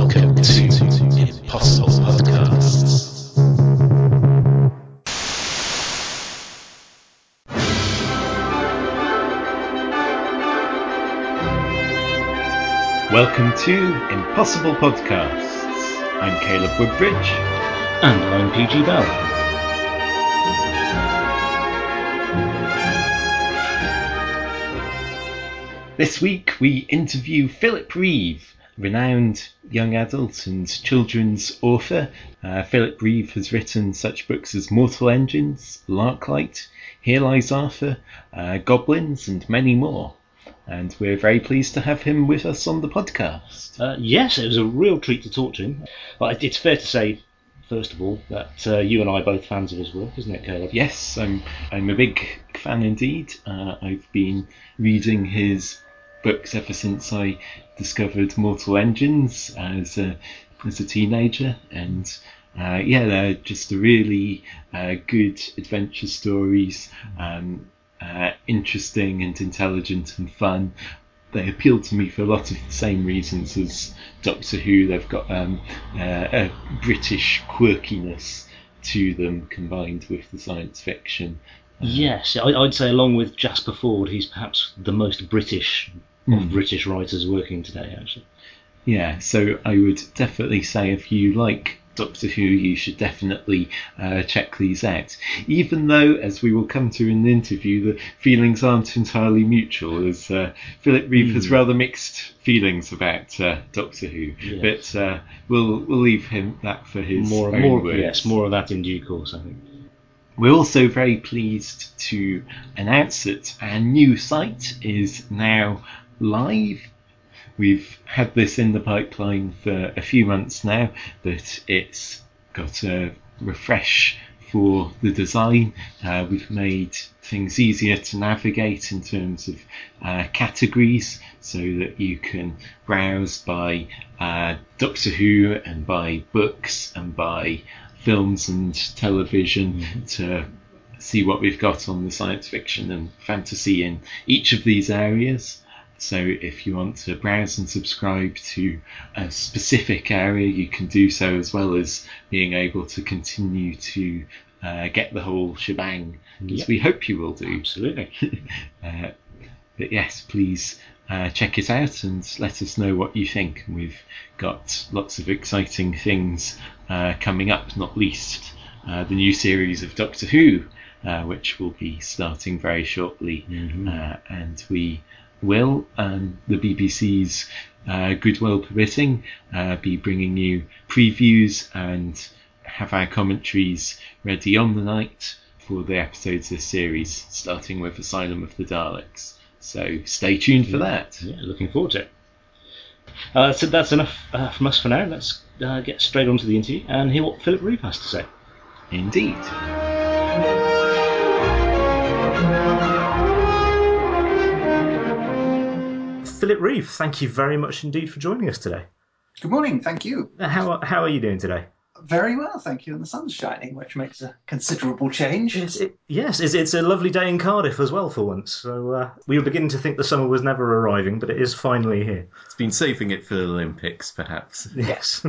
Welcome to Impossible Podcasts. Welcome to Impossible Podcasts. I'm Caleb Woodbridge. And I'm PG Bell. This week we interview Philip Reeve, renowned young adult and children's author. Philip Reeve has written such books as Mortal Engines, Larklight, Here Lies Arthur, Goblins, and many more. And we're very pleased to have him with us on the podcast. Yes, it was a real treat to talk to him. But it's fair to say, first of all, that you and I are both fans of his work, isn't it, Caleb? Yes, I'm a big fan indeed. I've been reading his books ever since I discovered Mortal Engines as a teenager, and they're just really good adventure stories, interesting and intelligent and fun. They appeal to me for a lot of the same reasons as Doctor Who. They've got a British quirkiness to them combined with the science fiction. Yes, I'd say along with Jasper Fforde, he's perhaps the most British of British writers working today, actually. Yeah, so I would definitely say if you like Doctor Who, you should definitely check these out. Even though, as we will come to in the interview, the feelings aren't entirely mutual, as Philip Reeve has rather mixed feelings about Doctor Who. Yes. But we'll leave him that for his own words. Yes, more of that in due course, I think. We're also very pleased to announce that our new site is now live. We've had this in the pipeline for a few months now, but it's got a refresh for the design. We've made things easier to navigate in terms of categories, so that you can browse by Doctor Who and by books and by films and television to see what we've got on the science fiction and fantasy in each of these areas. So if you want to browse and subscribe to a specific area, you can do so, as well as being able to continue to get the whole shebang, as we hope you will do. Absolutely. But yes, please check it out and let us know what you think. We've got lots of exciting things coming up, not least the new series of Doctor Who, which will be starting very shortly. And we will, the BBC's goodwill permitting, be bringing you previews and have our commentaries ready on the night for the episodes of this series, starting with Asylum of the Daleks. So stay tuned for that. Yeah, looking forward to it. So that's enough from us for now. Let's get straight on to the interview and hear what Philip Reeve has to say. Indeed. Philip Reeve, thank you very much indeed for joining us today. Good morning, thank you. How are you doing today? Very well, thank you. And the sun's shining, which makes a considerable change. Yes, it's a lovely day in Cardiff as well for once. So we were beginning to think the summer was never arriving, but it is finally here. It's been saving it for the Olympics, perhaps. Yes.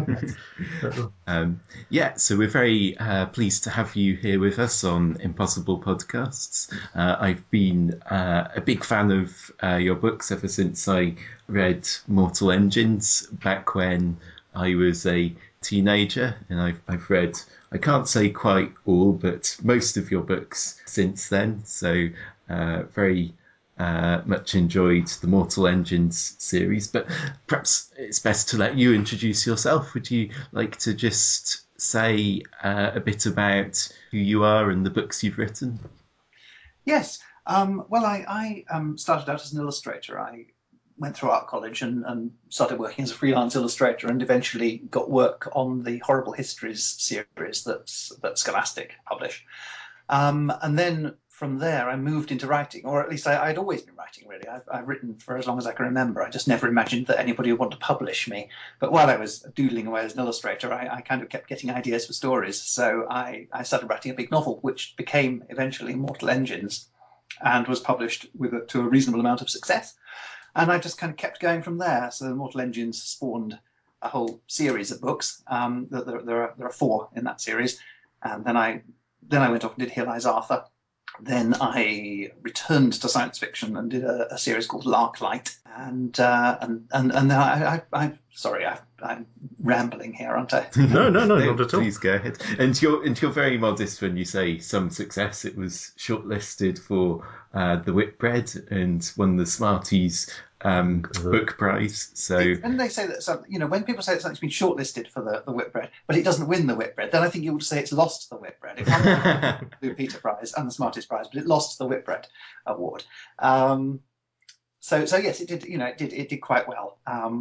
So we're very pleased to have you here with us on Impossible Podcasts. I've been a big fan of your books ever since I read Mortal Engines back when I was a teenager, and I've read, I can't say quite all, but most of your books since then. So very much enjoyed the Mortal Engines series. But perhaps it's best to let you introduce yourself. Would you like to just say a bit about who you are and the books you've written? Yes. Well, I started out as an illustrator. I went through art college and started working as a freelance illustrator, and eventually got work on the Horrible Histories series that Scholastic published. And then from there, I moved into writing, or at least I'd always been writing, really. I've written for as long as I can remember. I just never imagined that anybody would want to publish me. But while I was doodling away as an illustrator, I kind of kept getting ideas for stories. So I started writing a big novel, which became eventually Mortal Engines, and was published to a reasonable amount of success. And I just kind of kept going from there. So Mortal Engines spawned a whole series of books. There are 4 in that series, and then I went off and did Here Lies Arthur. Then I returned to science fiction and did a series called Larklight, and then I'm rambling here, aren't I? No, not at all. Please go ahead. And you're very modest when you say some success. It was shortlisted for the Whitbread and won the Smarties book prize. So when they say that, when people say that something's been shortlisted for the Whitbread, but it doesn't win the Whitbread, then I think you would say it's lost the Whitbread. It won the Blue Peter Prize and the Smarties Prize, but it lost the Whitbread award. So yes, it did. It did quite well.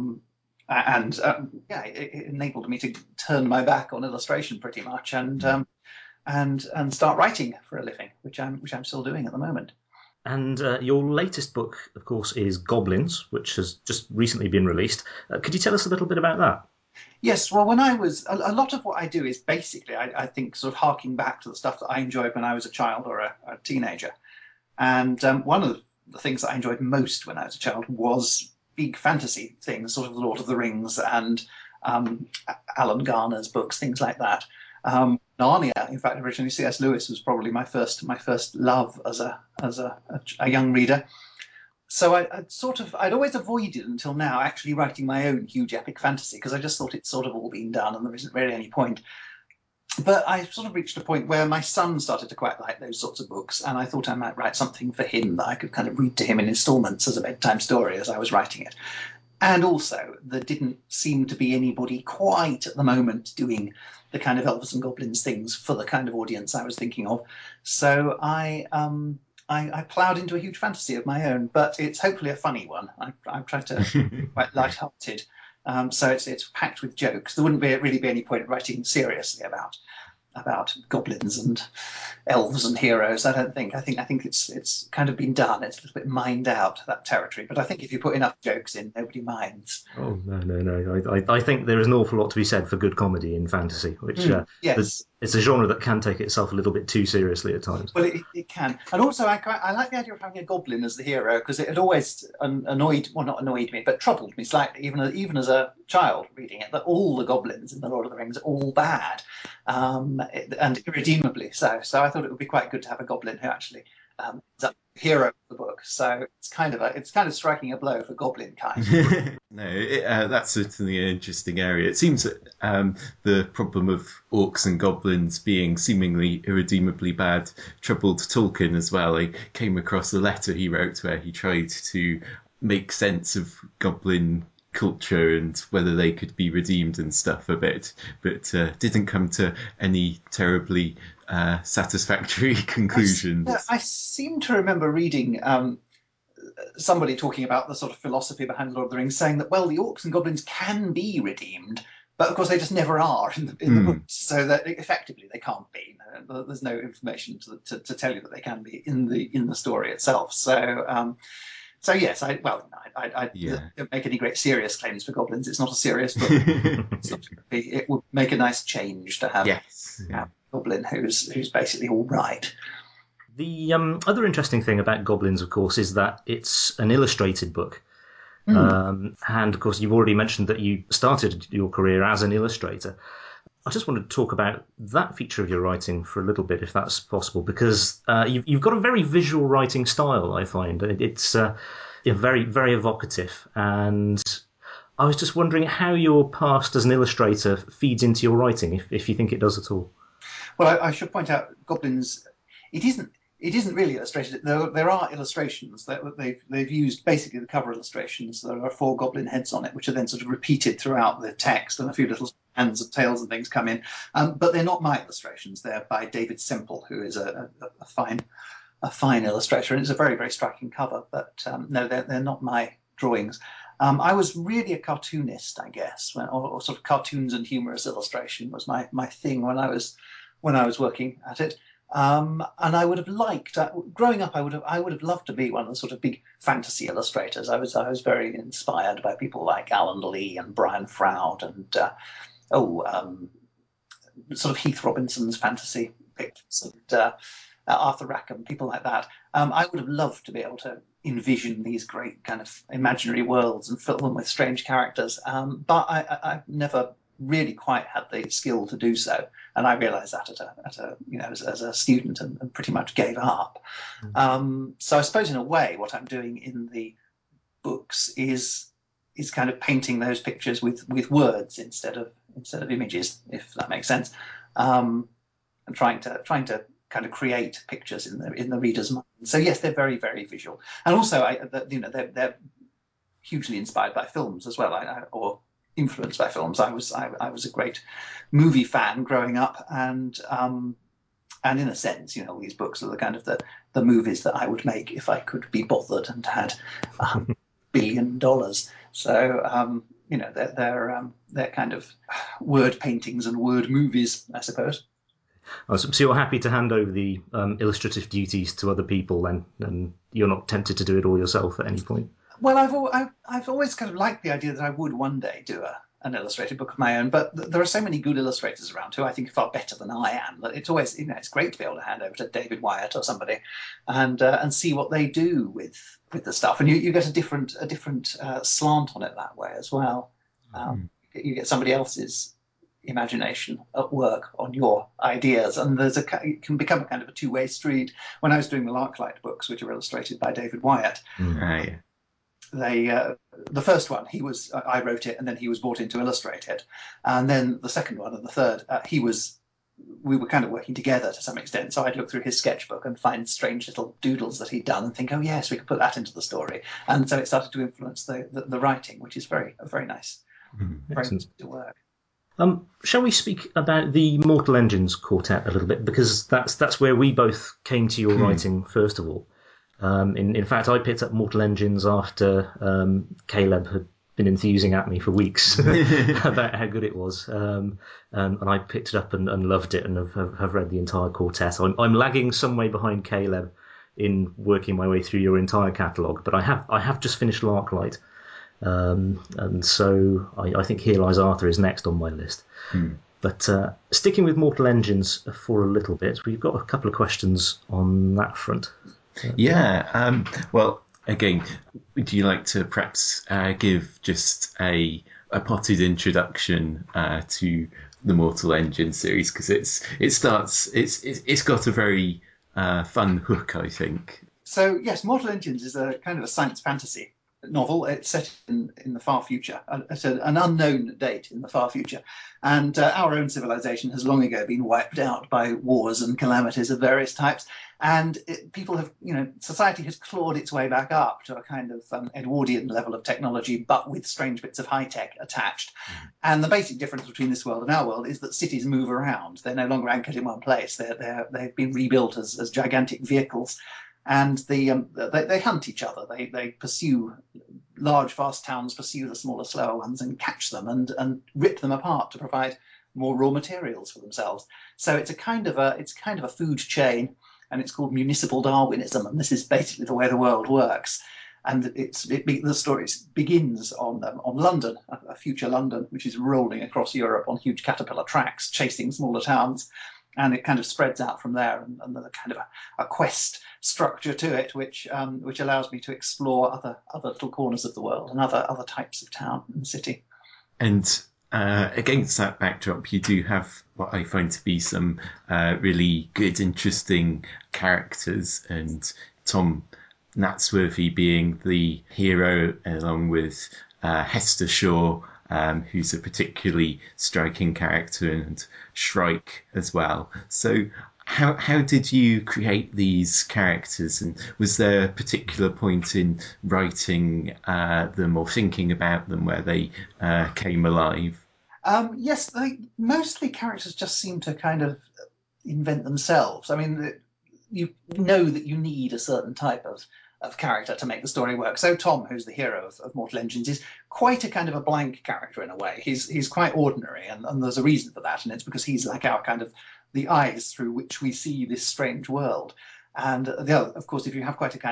It enabled me to turn my back on illustration pretty much and start writing for a living, which I'm still doing at the moment. And your latest book, of course, is Goblins, which has just recently been released. Could you tell us a little bit about that? Yes, well, when I was a lot of what I do is basically, I think, sort of harking back to the stuff that I enjoyed when I was a child or a teenager. And one of the things that I enjoyed most when I was a child was big fantasy things, sort of The Lord of the Rings and Alan Garner's books, things like that. Narnia, in fact, originally C.S. Lewis was probably my first love as a young reader. So I'd always avoided until now actually writing my own huge epic fantasy, because I just thought it's sort of all been done and there isn't really any point. But I sort of reached a point where my son started to quite like those sorts of books, and I thought I might write something for him that I could kind of read to him in installments as a bedtime story as I was writing it. And also, there didn't seem to be anybody quite at the moment doing the kind of elves and goblins things for the kind of audience I was thinking of. So I ploughed into a huge fantasy of my own, but it's hopefully a funny one. I've tried to be quite light-hearted. So it's packed with jokes. There wouldn't really be any point writing seriously about goblins and elves and heroes. I don't think. I think it's kind of been done. It's a little bit mined out, that territory. But I think if you put enough jokes in, nobody minds. Oh, no. I think there is an awful lot to be said for good comedy in fantasy, which yes. It's a genre that can take itself a little bit too seriously at times. Well, it can. And also, I like the idea of having a goblin as the hero, because it had always not annoyed me, but troubled me slightly, even as a child reading it, that all the goblins in The Lord of the Rings are all bad, and irredeemably so. So I thought it would be quite good to have a goblin who actually is a hero of the book. So it's kind of striking a blow for goblin kind. No, that's certainly an interesting area. It seems that the problem of orcs and goblins being seemingly irredeemably bad troubled Tolkien as well. I came across a letter he wrote where he tried to make sense of goblin culture and whether they could be redeemed and stuff a bit, but didn't come to any terribly satisfactory conclusions. I seem to remember reading somebody talking about the sort of philosophy behind Lord of the Rings, saying that, well, the orcs and goblins can be redeemed, but of course they just never are in the books, so that effectively they can't be. There's no information to tell you that they can be in the story itself. So yes, I don't make any great serious claims for goblins. It's not a serious book. It would make a nice change to have a goblin who's basically all right. The other interesting thing about Goblins, of course, is that it's an illustrated book. And, of course, you've already mentioned that you started your career as an illustrator. I just wanted to talk about that feature of your writing for a little bit, if that's possible, because you've got a very visual writing style, I find. It's very, very evocative. And I was just wondering how your past as an illustrator feeds into your writing, if you think it does at all. Well, I should point out, Goblins, it isn't really illustrated. There are illustrations that they've used, basically the cover illustrations. There are 4 goblin heads on it, which are then sort of repeated throughout the text, and a few little hands and tails and things come in. But they're not my illustrations. They're by David Semple, who is a fine illustrator, and it's a very, very striking cover. But no, they're not my drawings. I was really a cartoonist, I guess, or sort of cartoons and humorous illustration was my thing when I was working at it. And I would have liked, growing up, I would have loved to be one of the sort of big fantasy illustrators. I was very inspired by people like Alan Lee and Brian Froud and sort of Heath Robinson's fantasy pictures and Arthur Rackham, people like that. I would have loved to be able to envision these great kind of imaginary worlds and fill them with strange characters. But I've never really quite had the skill to do so, and I realised that as a student, and pretty much gave up. So I suppose in a way, what I'm doing in the books is kind of painting those pictures with words instead of images, if that makes sense, and trying to kind of create pictures in the reader's mind. So yes, they're very, very visual, and also they're hugely inspired by films as well, or influenced by films. I was a great movie fan growing up, and in a sense, all these books are the kind of the movies that I would make if I could be bothered and had $1 billion. So they're kind of word paintings and word movies, I suppose. Oh, so you're happy to hand over the illustrative duties to other people, then, and you're not tempted to do it all yourself at any point? Well, I've always kind of liked the idea that I would one day do an illustrated book of my own, but there are so many good illustrators around who I think are far better than I am. That it's always it's great to be able to hand over to David Wyatt or somebody, and see what they do with the stuff, and you get a different slant on it that way as well. You get somebody else's imagination at work on your ideas, and it can become a kind of a two-way street. When I was doing the Larklight books, which are illustrated by David Wyatt, the first one I wrote it, and then he was brought in to illustrate it, and then the second one and the third we were kind of working together to some extent. So I'd look through his sketchbook and find strange little doodles that he'd done and think, oh yes, we could put that into the story, and so it started to influence the writing, which is very nice, very nice to work. Shall we speak about the Mortal Engines quartet a little bit, because that's where we both came to your writing first of all. In fact, I picked up Mortal Engines after Caleb had been enthusing at me for weeks about how good it was, and I picked it up and loved it, and have read the entire quartet. I'm lagging some way behind Caleb in working my way through your entire catalogue, but I have just finished Larklight. And so I think Here Lies Arthur is next on my list. But sticking with Mortal Engines for a little bit, we've got a couple of questions on that front. Well, again, would you like to perhaps give just a potted introduction to the Mortal Engines series, because it's got a very fun hook, I think. So yes, Mortal Engines is a kind of a science fantasy novel. It's set in the far future, at an unknown date in the far future, and our own civilization has long ago been wiped out by wars and calamities of various types, and society has clawed its way back up to a kind of Edwardian level of technology, but with strange bits of high tech attached. And the basic difference between this world and our world is that cities move around. They're no longer anchored in one place. They've been rebuilt as gigantic vehicles. And they hunt each other. They pursue large, vast towns, pursue the smaller, slower ones, and catch them and rip them apart to provide more raw materials for themselves. So it's a kind of a food chain, and it's called municipal Darwinism. And this is basically the way the world works. And the story begins on London, a future London, which is rolling across Europe on huge caterpillar tracks, chasing smaller towns. And it kind of spreads out from there, and there's a kind of a quest structure to it, which allows me to explore other little corners of the world and other types of town and city. And against that backdrop, you do have what I find to be some really good, interesting characters, and Tom Natsworthy being the hero, along with Hester Shaw, who's a particularly striking character, and Shrike as well. So how did you create these characters, and was there a particular point in writing them or thinking about them where they came alive? Yes, mostly characters just seem to kind of invent themselves. I mean, you know that you need a certain type of character to make the story work. So Tom, who's the hero of Mortal Engines, is quite a kind of a blank character in a way. He's quite ordinary, and there's a reason for that, and it's because he's like our kind of the eyes through which we see this strange world. And of course, if you have quite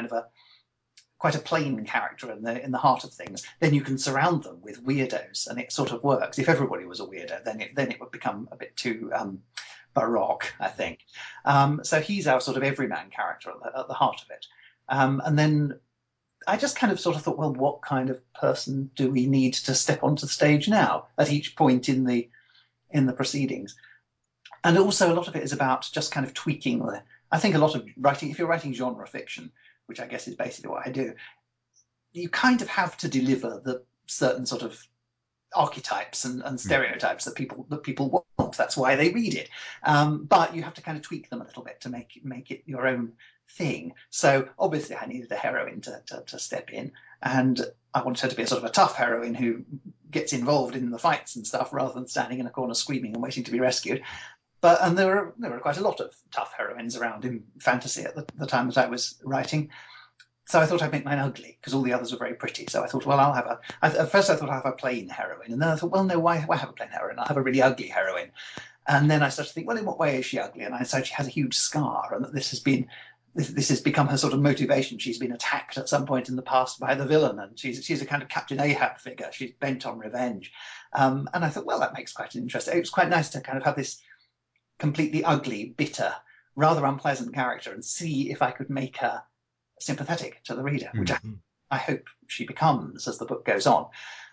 a plain character in the heart of things, then you can surround them with weirdos, and it sort of works. If everybody was a weirdo, then it would become a bit too baroque, I think. So he's our sort of everyman character at the heart of it. And then I just kind of sort of thought, well, what kind of person do we need to step onto the stage now at each point in the proceedings? And also a lot of it is about just kind of tweaking the. I think a lot of writing, if you're writing genre fiction, which I guess is basically what I do, you kind of have to deliver the certain sort of archetypes and stereotypes that people want. That's why they read it. But you have to kind of tweak them a little bit to make it your own thing. So obviously I needed a heroine to step in, and I wanted her to be a sort of a tough heroine who gets involved in the fights and stuff rather than standing in a corner screaming and waiting to be rescued. And there were quite a lot of tough heroines around in fantasy at the time that I was writing. So I thought I'd make mine ugly because all the others were very pretty. So I thought, well, at first I thought I'll have a plain heroine. And then I thought, well, no, why have a plain heroine? I'll have a really ugly heroine. And then I started to think, well, in what way is she ugly? And I said she has a huge scar and that this has become her sort of motivation. She's been attacked at some point in the past by the villain, and she's a kind of Captain Ahab figure. She's bent on revenge. And I thought, well, that makes quite an interesting. It was quite nice to kind of have this completely ugly, bitter, rather unpleasant character and see if I could make her sympathetic to the reader, which I hope she becomes as the book goes on.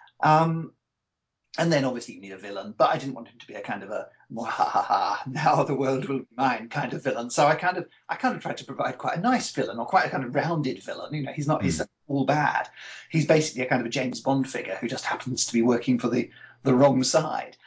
And then obviously you need a villain, but I didn't want him to be a kind of a now the world will be mine kind of villain. So I kind of tried to provide quite a nice villain, or quite a kind of rounded villain. You know, he's all bad. He's basically a kind of a James Bond figure who just happens to be working for the wrong side.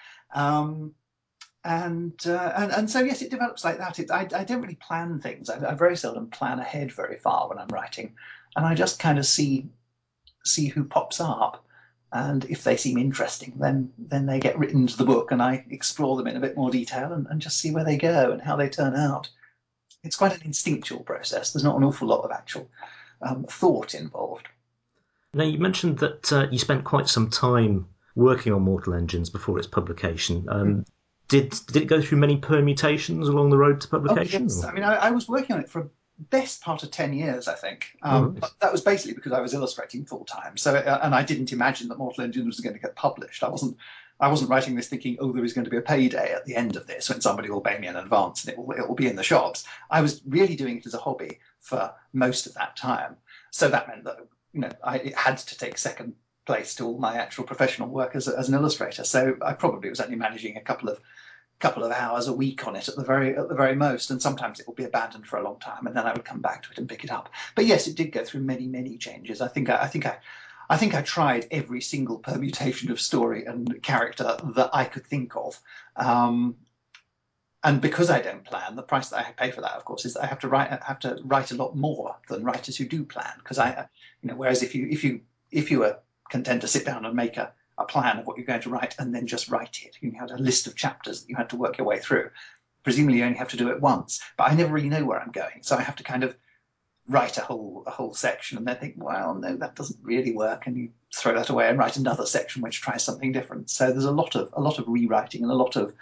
And so yes, it develops like that. I don't really plan things. I very seldom plan ahead very far when I'm writing, and I just kind of see who pops up, and if they seem interesting, then they get written into the book, and I explore them in a bit more detail and just see where they go and how they turn out. It's quite an instinctual process. There's not an awful lot of actual thought involved. Now, you mentioned that you spent quite some time working on Mortal Engines before its publication. Did it go through many permutations along the road to publication? Oh, yes. I mean, I was working on it for a best part of 10 years, I think. But that was basically because I was illustrating full time. So, and I didn't imagine that Mortal Engines was going to get published. I wasn't writing this thinking, oh, there is going to be a payday at the end of this when somebody will pay me in advance and it will be in the shops. I was really doing it as a hobby for most of that time. So that meant that, you know, it had to take second place to all my actual professional work as an illustrator. So I probably was only managing a couple of hours a week on it at the very most, and sometimes it will be abandoned for a long time, and then I would come back to it and pick it up. But yes, it did go through many changes. I think I tried every single permutation of story and character that I could think of. And because I don't plan, the price that I pay for that, of course, is that I have to write a lot more than writers who do plan. Because whereas if you were content to sit down and make a plan of what you're going to write and then just write it, you had a list of chapters that you had to work your way through. Presumably, you only have to do it once, but I never really know where I'm going, so I have to kind of write a whole section and then think, well, no, that doesn't really work, and you throw that away and write another section which tries something different. So there's a lot of rewriting and a lot of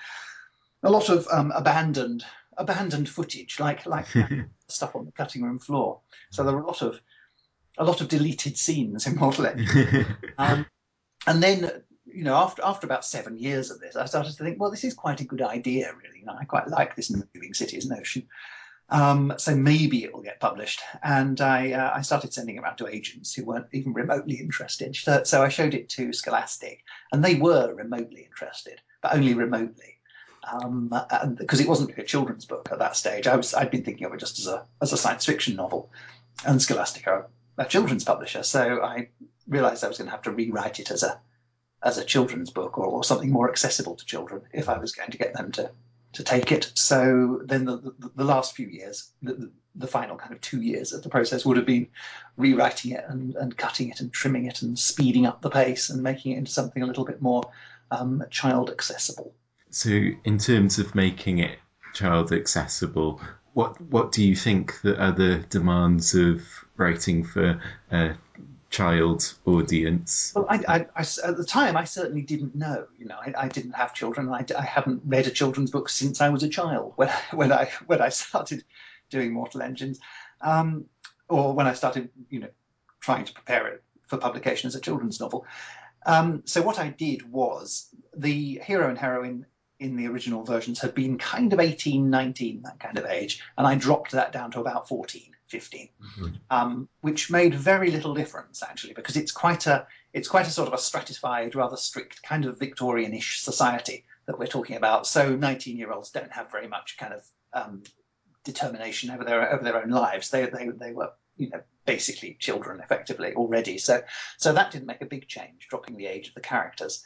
abandoned footage, like stuff on the cutting room floor. So there are a lot of deleted scenes in Mortal Engines. And then, after about 7 years of this, I started to think, well, this is quite a good idea, really. I quite like this moving cities notion. So maybe it will get published. And I started sending it around to agents who weren't even remotely interested. So I showed it to Scholastic, and they were remotely interested, but only remotely. Because it wasn't a children's book at that stage. I'd been thinking of it just as a science fiction novel, and Scholastic are a children's publisher. So I realized I was going to have to rewrite it as a children's book or something more accessible to children if I was going to get them to take it. So then the last few years, the final kind of 2 years of the process would have been rewriting it and cutting it and trimming it and speeding up the pace and making it into something a little bit more child accessible. So in terms of making it child accessible, what do you think that are the demands of writing for a child audience? Well, I at the time I certainly didn't know. I didn't have children. I hadn't read a children's book since I was a child when I started doing Mortal Engines, or when I started trying to prepare it for publication as a children's novel. So what I did was, the hero and heroine in the original versions had been kind of 18, 19, that kind of age, and I dropped that down to about 14. 15, which made very little difference actually, because it's quite a sort of a stratified, rather strict kind of Victorian-ish society that we're talking about. So 19-year-olds don't have very much kind of determination over their own lives. They were, basically children effectively already. So that didn't make a big change, dropping the age of the characters.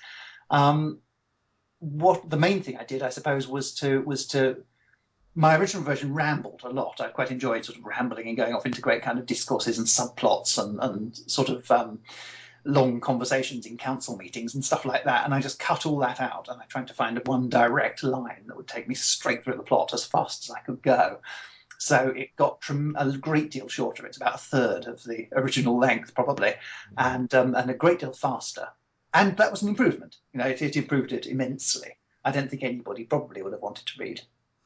What the main thing I did, I suppose, was to my original version rambled a lot. I quite enjoyed sort of rambling and going off into great kind of discourses and subplots and sort of long conversations in council meetings and stuff like that. And I just cut all that out, and I tried to find one direct line that would take me straight through the plot as fast as I could go. So it got a great deal shorter. It's about a third of the original length, probably, and a great deal faster. And that was an improvement. It improved it immensely. I don't think anybody probably would have wanted to read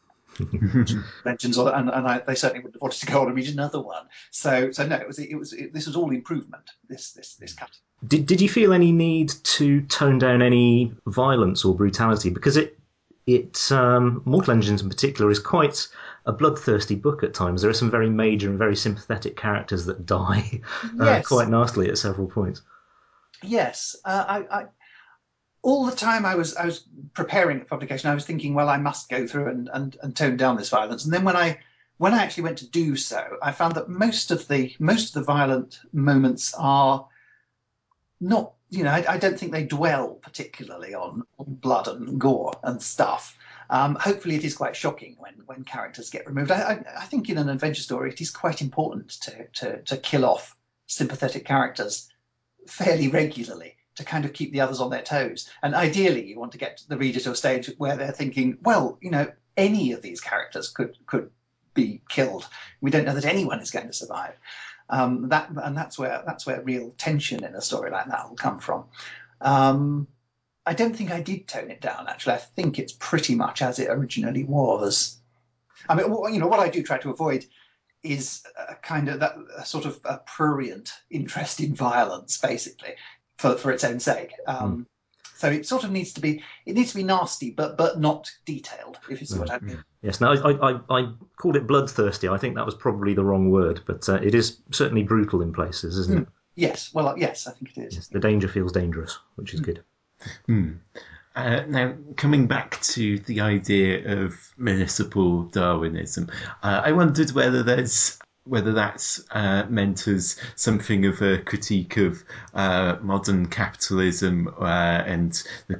Legends, and they certainly wouldn't have wanted to go on and read another one. So no, this was all improvement. This cut. Did you feel any need to tone down any violence or brutality? Because Mortal Engines in particular is quite a bloodthirsty book at times. There are some very major and very sympathetic characters that die quite nastily at several points. Yes, I all the time I was preparing the publication, I was thinking, well, I must go through and tone down this violence. And then when I actually went to do so, I found that most of the violent moments are not, I don't think they dwell particularly on blood and gore and stuff. Hopefully it is quite shocking when characters get removed. I think in an adventure story it is quite important to kill off sympathetic characters fairly regularly, to kind of keep the others on their toes. And ideally, you want to get the reader to a stage where they're thinking, well, any of these characters could be killed. We don't know that anyone is going to survive. That's where real tension in a story like that will come from. I don't think I did tone it down, actually. I think it's pretty much as it originally was. I mean, what I do try to avoid is a kind of that sort of a prurient interest in violence, basically, for its own sake. So it sort of needs to be nasty, but not detailed, if you see what I mean. Yes. Now, I called it bloodthirsty. I think that was probably the wrong word, but it is certainly brutal in places, isn't it? Yes. Well, yes, I think it is. Yes, the danger feels dangerous, which is good. Now, coming back to the idea of municipal Darwinism, I wondered whether that's meant as something of a critique of modern capitalism and the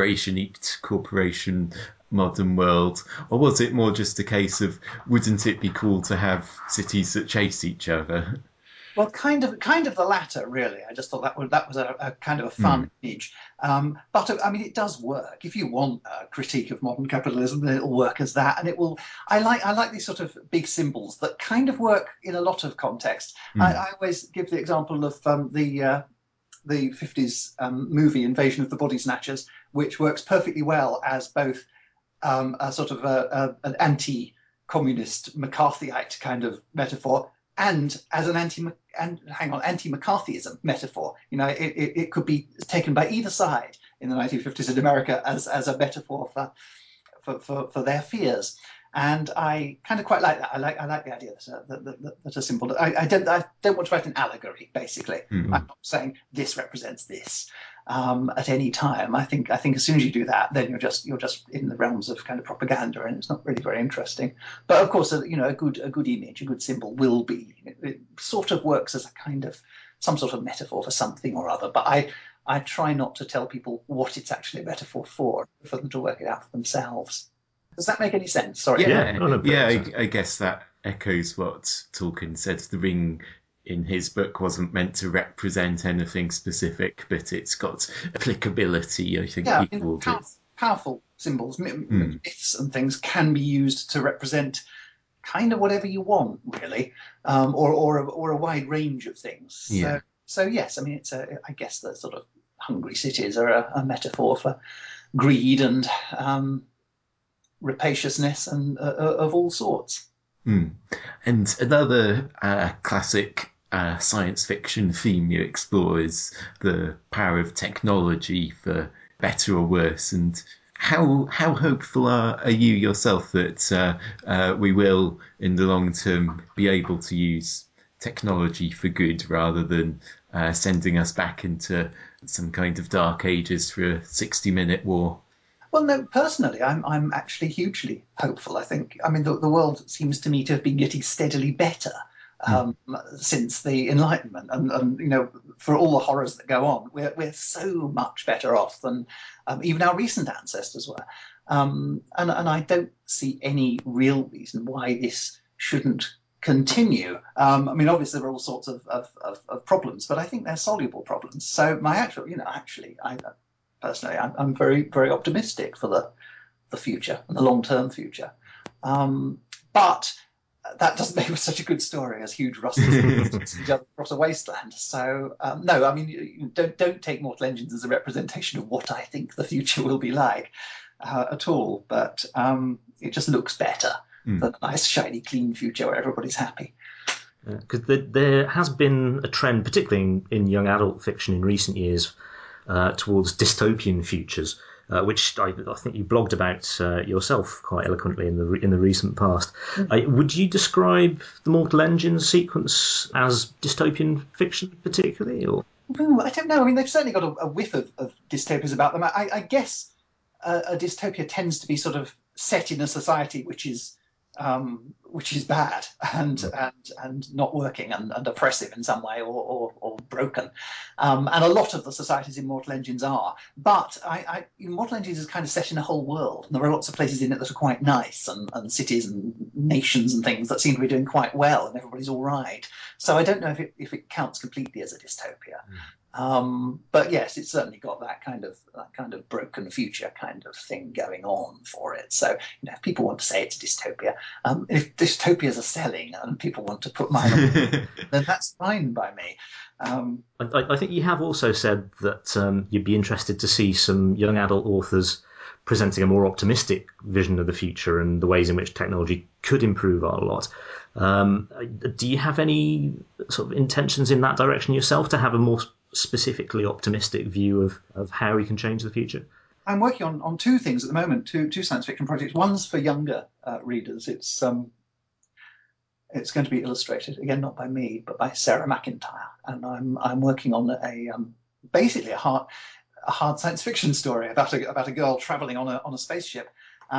corporation modern world, or was it more just a case of wouldn't it be cool to have cities that chase each other? Well, kind of the latter, really. I just thought that was a kind of a fun image. But I mean, it does work. If you want a critique of modern capitalism, then it'll work as that, and it will. I like these sort of big symbols that kind of work in a lot of context. I always give the example of the 50s movie Invasion of the Body Snatchers, which works perfectly well as both a sort of an anti-communist McCarthyite kind of metaphor, and as an anti-McCarthyism metaphor. It could be taken by either side in the 1950s in America as a metaphor for their fears. And I kind of quite like that. I like the idea that a symbol. I don't want to write an allegory. Basically, I'm not saying this represents this at any time. I think as soon as you do that, then you're just in the realms of kind of propaganda, and it's not really very interesting. But of course, a good image, a good symbol will be. It sort of works as a kind of some sort of metaphor for something or other. But I try not to tell people what it's actually a metaphor for them to work it out for themselves. Does that make any sense? Sorry. I guess that echoes what Tolkien said. The ring in his book wasn't meant to represent anything specific, but it's got applicability. I think people powerful symbols, myths, and things can be used to represent kind of whatever you want, really, or a wide range of things. Yeah. So yes, I mean, I guess the sort of hungry cities are a metaphor for greed and rapaciousness and of all sorts. And another classic science fiction theme you explore is the power of technology for better or worse. And how hopeful are you yourself that we will, in the long term, be able to use technology for good rather than sending us back into some kind of dark ages for a 60-minute war? Well, no, personally, I'm actually hugely hopeful. I think, I mean, the world seems to me to have been getting steadily better since the Enlightenment, and for all the horrors that go on, we're so much better off than even our recent ancestors were, and I don't see any real reason why this shouldn't continue. I mean, obviously there are all sorts of problems, but I think they're soluble problems. So my actual, I personally, I'm very, very optimistic for the future and the long-term future. But that doesn't make it such a good story as huge rusties across a wasteland. So no, I mean, don't take Mortal Engines as a representation of what I think the future will be like at all. But it just looks better than a nice, shiny, clean future where everybody's happy. Because there has been a trend, particularly in young adult fiction in recent years, towards dystopian futures, which I think you blogged about yourself quite eloquently in the recent past. Would you describe the Mortal Engines sequence as dystopian fiction, particularly, or? Ooh, I don't know. I mean, they've certainly got a whiff of dystopias about them. I guess a dystopia tends to be sort of set in a society which is bad and not working and oppressive in some way or broken, and a lot of the societies in Mortal Engines are. But Mortal Engines is kind of set in a whole world, and there are lots of places in it that are quite nice, and cities and nations and things that seem to be doing quite well, and everybody's all right. So I don't know if it counts completely as a dystopia. But yes, it's certainly got that kind of broken future kind of thing going on for it. So if people want to say it's a dystopia, if dystopias are selling and people want to put mine on, then that's fine by me. I think you have also said that you'd be interested to see some young adult authors presenting a more optimistic vision of the future and the ways in which technology could improve our lot. Do you have any sort of intentions in that direction yourself, to have a more specifically optimistic view of how we can change the future? I'm working on two things at the moment, two science fiction projects. One's for younger readers. It's going to be illustrated, again, not by me, but by Sarah McIntyre. And I'm working on basically a hard science fiction story about a girl traveling on a spaceship.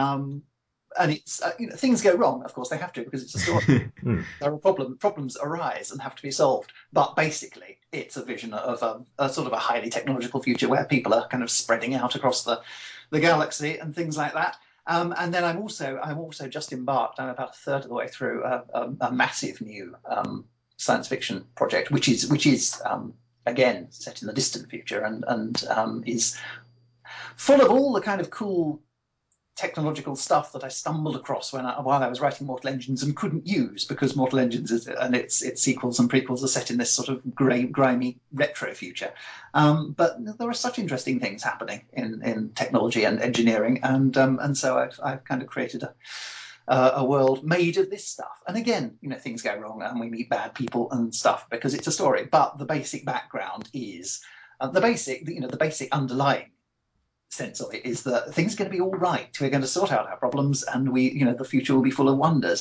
And it's things go wrong, of course they have to, because it's a story. There are problems arise and have to be solved, but basically it's a vision of a sort of a highly technological future where people are kind of spreading out across the galaxy and things like that. And then I'm also just embarked, I'm about a third of the way through a massive new science fiction project, which is again set in the distant future and is full of all the kind of cool technological stuff that I stumbled across while I was writing Mortal Engines and couldn't use, because Mortal Engines and its sequels and prequels are set in this sort of grimy retro future. But there are such interesting things happening in technology and engineering, and so I've kind of created a world made of this stuff. And again, things go wrong and we meet bad people and stuff because it's a story. But the basic background is the basic underlying sense of it is that things are going to be all right. We're going to sort out our problems, and the future will be full of wonders.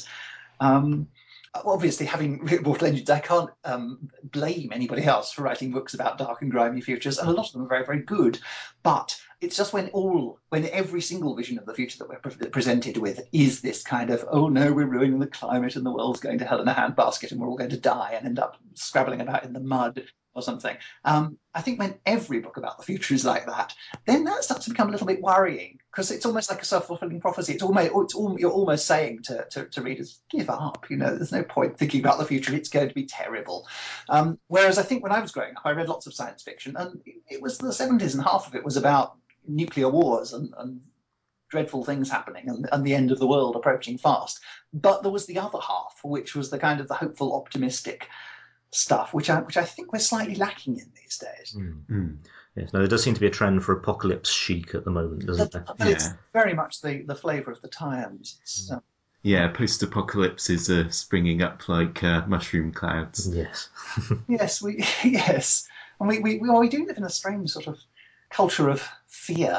Obviously, having written Mortal Engines, I can't blame anybody else for writing books about dark and grimy futures, and a lot of them are very, very good. But it's just when every single vision of the future that we're presented with is this kind of, oh no, we're ruining the climate and the world's going to hell in a handbasket and we're all going to die and end up scrabbling about in the mud or something. I think when every book about the future is like that, then that starts to become a little bit worrying, because it's almost like a self-fulfilling prophecy. You're almost saying to readers, give up. There's no point thinking about the future. It's going to be terrible. Whereas I think when I was growing up, I read lots of science fiction, and it was the 70s, and half of it was about nuclear wars and dreadful things happening and the end of the world approaching fast. But there was the other half, which was the kind of the hopeful, optimistic stuff, which I think we're slightly lacking in these days. Yes, no, there does seem to be a trend for apocalypse chic at the moment, doesn't there? But it's very much the flavour of the times. Post-apocalypse is springing up like mushroom clouds. Yes. Yes, and we do live in a strange sort of culture of fear.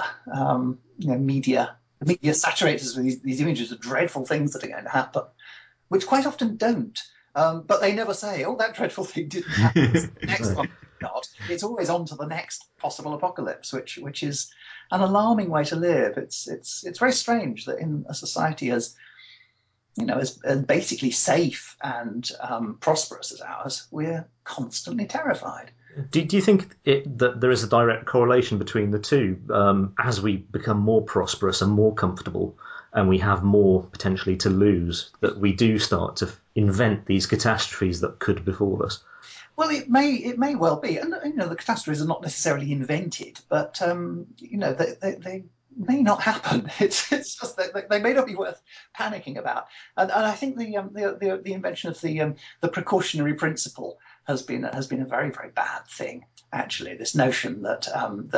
The media saturates us with these images of dreadful things that are going to happen, which quite often don't. But they never say, "Oh, that dreadful thing didn't happen." The next one, not. It's always on to the next possible apocalypse, which is an alarming way to live. It's very strange that in a society as basically safe and prosperous as ours, we're constantly terrified. Do you think that there is a direct correlation between the two? As we become more prosperous and more comfortable, and we have more potentially to lose, that we do start to invent these catastrophes that could befall us? Well, it may well be, and the catastrophes are not necessarily invented, but they may not happen. It's just that they may not be worth panicking about. And I think the invention of the precautionary principle has been a very, very bad thing. Actually, this notion that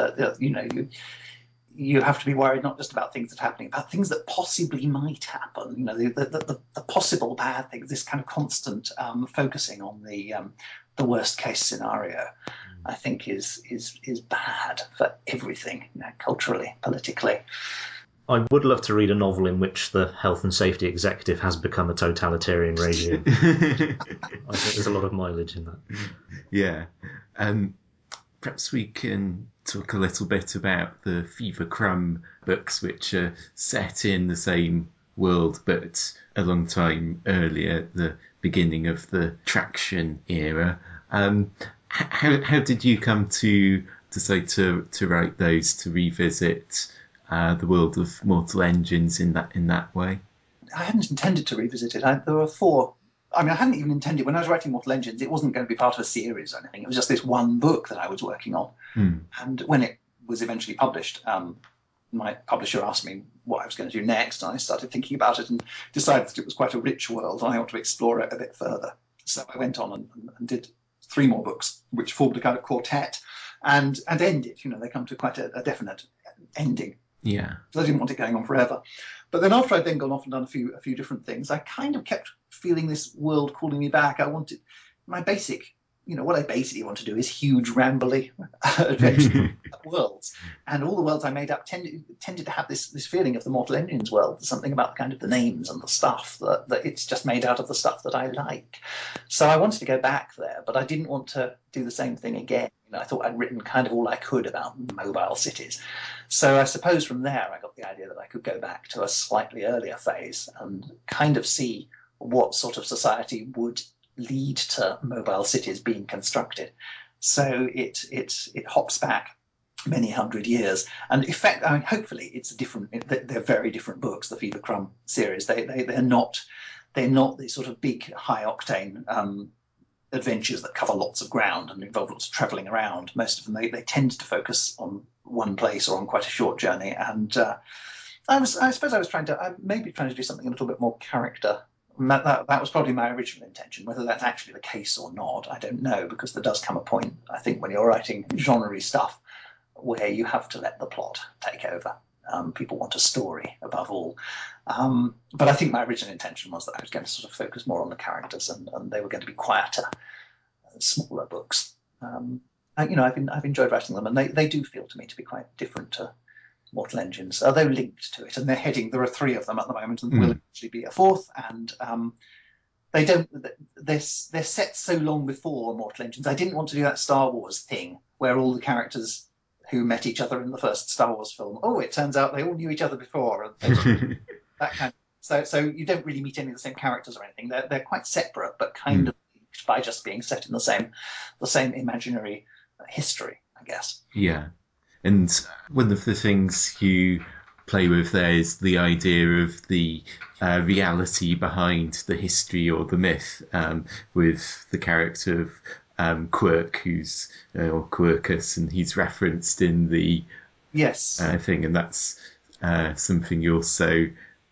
you have to be worried not just about things that are happening, about things that possibly might happen. The possible bad things. This kind of constant focusing on the worst case scenario, I think is bad for everything, culturally, politically. I would love to read a novel in which the health and safety executive has become a totalitarian regime. I think there's a lot of mileage in that. Yeah. Perhaps we can talk a little bit about the Fever Crumb books, which are set in the same world but a long time earlier, the beginning of the Traction era. How did you come to decide to write those, to revisit the world of Mortal Engines in that way? I hadn't intended to revisit it. There were four. I hadn't even intended, when I was writing Mortal Engines, it wasn't going to be part of a series or anything. It was just this one book that I was working on. And when it was eventually published, my publisher asked me what I was going to do next, and I started thinking about it and decided that it was quite a rich world and I ought to explore it a bit further. So I went on and did 3 more books, which formed a kind of quartet and ended. They come to quite a definite ending. Yeah. Because I didn't want it going on forever. But then after I'd then gone off and done a few different things, I kind of kept feeling this world calling me back. I wanted what I basically want to do is huge, rambly adventure worlds. And all the worlds I made up tended to have this feeling of the Mortal Engines world. Something about kind of the names and the stuff that it's just made out of the stuff that I like. So I wanted to go back there, but I didn't want to do the same thing again. I thought I'd written kind of all I could about mobile cities. So I suppose from there I got the idea that I could go back to a slightly earlier phase and kind of see what sort of society would lead to mobile cities being constructed. So it hops back many hundred years, and in fact, hopefully it's they're very different books. The Fever Crumb series, they're not the sort of big high octane adventures that cover lots of ground and involve lots of traveling around. Most of them they tend to focus on one place or on quite a short journey. And I suppose I was trying to do something a little bit more character. That was probably my original intention. Whether that's actually the case or not, I don't know, because there does come a point, I think, when you're writing genre stuff where you have to let the plot take over. People want a story above all. But I think my original intention was that I was going to sort of focus more on the characters, and they were going to be quieter, smaller books. I've enjoyed writing them, and they do feel to me to be quite different to Mortal Engines, although linked to it. And there are 3 of them at the moment, and there will actually be a 4th. And they're set so long before Mortal Engines. I didn't want to do that Star Wars thing where all the characters who met each other in the first Star Wars film, it turns out they all knew each other before. That kind of, so you don't really meet any of the same characters or anything. They're quite separate, but kind of linked by just being set in the same imaginary history, I guess. Yeah. And one of the things you play with there is the idea of the reality behind the history or the myth, with the character of Quirk, or Quirkus, and he's referenced in the thing, and that's something you also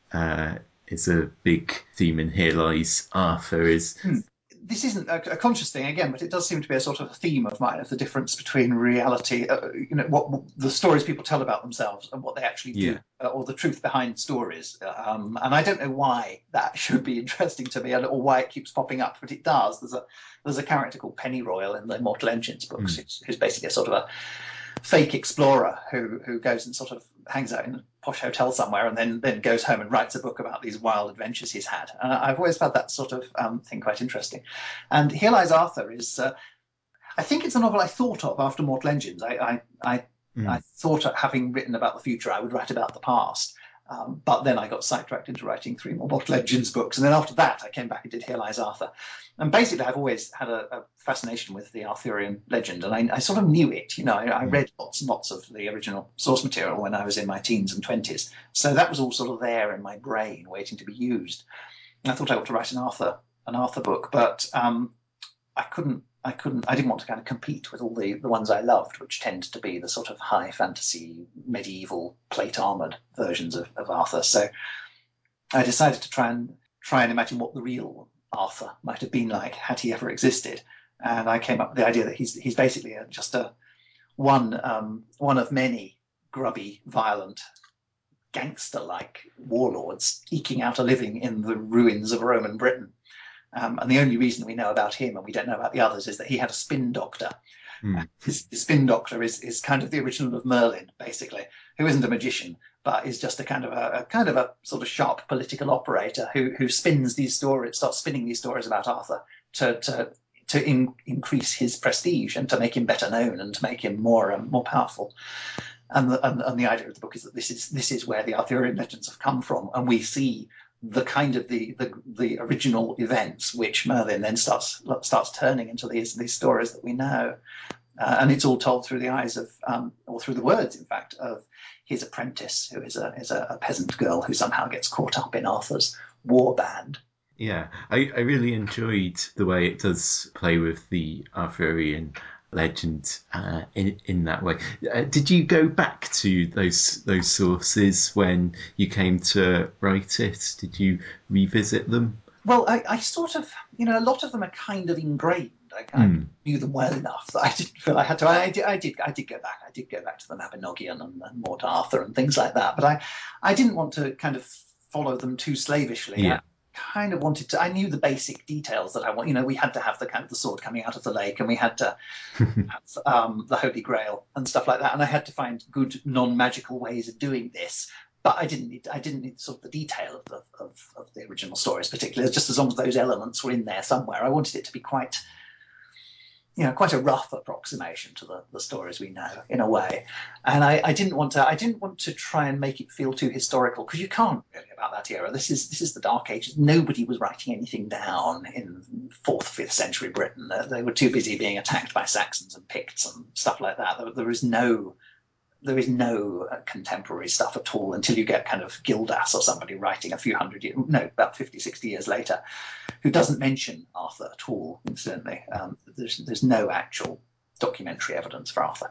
is a big theme in Here Lies Arthur. This isn't a conscious thing again, but it does seem to be a sort of a theme of mine, of the difference between reality, what the stories people tell about themselves and what they actually do, or the truth behind stories. And I don't know why that should be interesting to me, or why it keeps popping up, but it does. There's a character called Pennyroyal in the Mortal Engines books, who's basically a sort of fake explorer who goes and sort of hangs out in a posh hotel somewhere and then goes home and writes a book about these wild adventures he's had. And I've always found that sort of thing quite interesting. And Here Lies Arthur is, I think it's a novel I thought of after Mortal Engines. I thought, having written about the future, I would write about the past. But then I got sidetracked into writing 3 more Mortal Engines books. And then after that, I came back and did Here Lies Arthur. And basically, I've always had a fascination with the Arthurian legend. And I sort of knew it. I read lots and lots of the original source material when I was in my teens and 20s. So that was all sort of there in my brain, waiting to be used. And I thought I ought to write an Arthur book. But I didn't want to kind of compete with all the ones I loved, which tend to be the sort of high fantasy, medieval, plate armored versions of Arthur. So I decided to try and imagine what the real Arthur might have been like had he ever existed. And I came up with the idea that he's basically just one of many grubby, violent, gangster-like warlords eking out a living in the ruins of Roman Britain. And the only reason we know about him and we don't know about the others is that he had a spin doctor. His spin doctor is kind of the original of Merlin, basically, who isn't a magician, but is just a kind of a sort of sharp political operator who spins these stories, starts spinning these stories about Arthur to increase his prestige and to make him better known and to make him more powerful. And the idea of the book is that this is where the Arthurian legends have come from, and we see the kind of the original events which Merlin then starts turning into these stories that we know, and it's all told through the eyes of or through the words, in fact, of his apprentice, who is a peasant girl who somehow gets caught up in Arthur's war band. Yeah, I really enjoyed the way it does play with the Arthurian legend in that way. Did you go back to those sources when you came to write it? Did you revisit them? Well, I sort of, a lot of them are kind of ingrained. I knew them well enough that I didn't feel I had to. I did go back. I did go back to the Mabinogion and Morte Arthur and things like that. But I didn't want to kind of follow them too slavishly. Yeah. Kind of wanted to. I knew the basic details that I want. We had to have the kind of the sword coming out of the lake, and we had to have the Holy Grail and stuff like that. And I had to find good non-magical ways of doing this. But I didn't need sort of the detail of the original stories, particularly. Just as long as those elements were in there somewhere, I wanted it to be quite a rough approximation to the stories we know, in a way. And I didn't want to try and make it feel too historical, because you can't really about that era. This is the Dark Ages. Nobody was writing anything down in 4th, 5th century Britain. They were too busy being attacked by Saxons and Picts and stuff like that. There is no contemporary stuff at all until you get kind of Gildas or somebody writing about 50, 60 years later, who doesn't mention Arthur at all, incidentally. There's no actual documentary evidence for Arthur.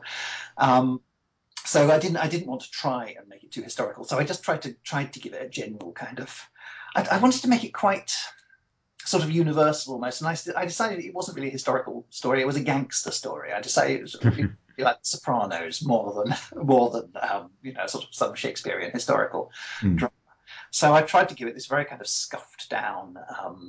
So I didn't want to try and make it too historical. So I just tried to give it a general kind of. I wanted to make it quite sort of universal almost, and I decided it wasn't really a historical story. It was a gangster story. I decided it was really like The Sopranos more than sort of some Shakespearean historical drama. So I tried to give it this very kind of scuffed down,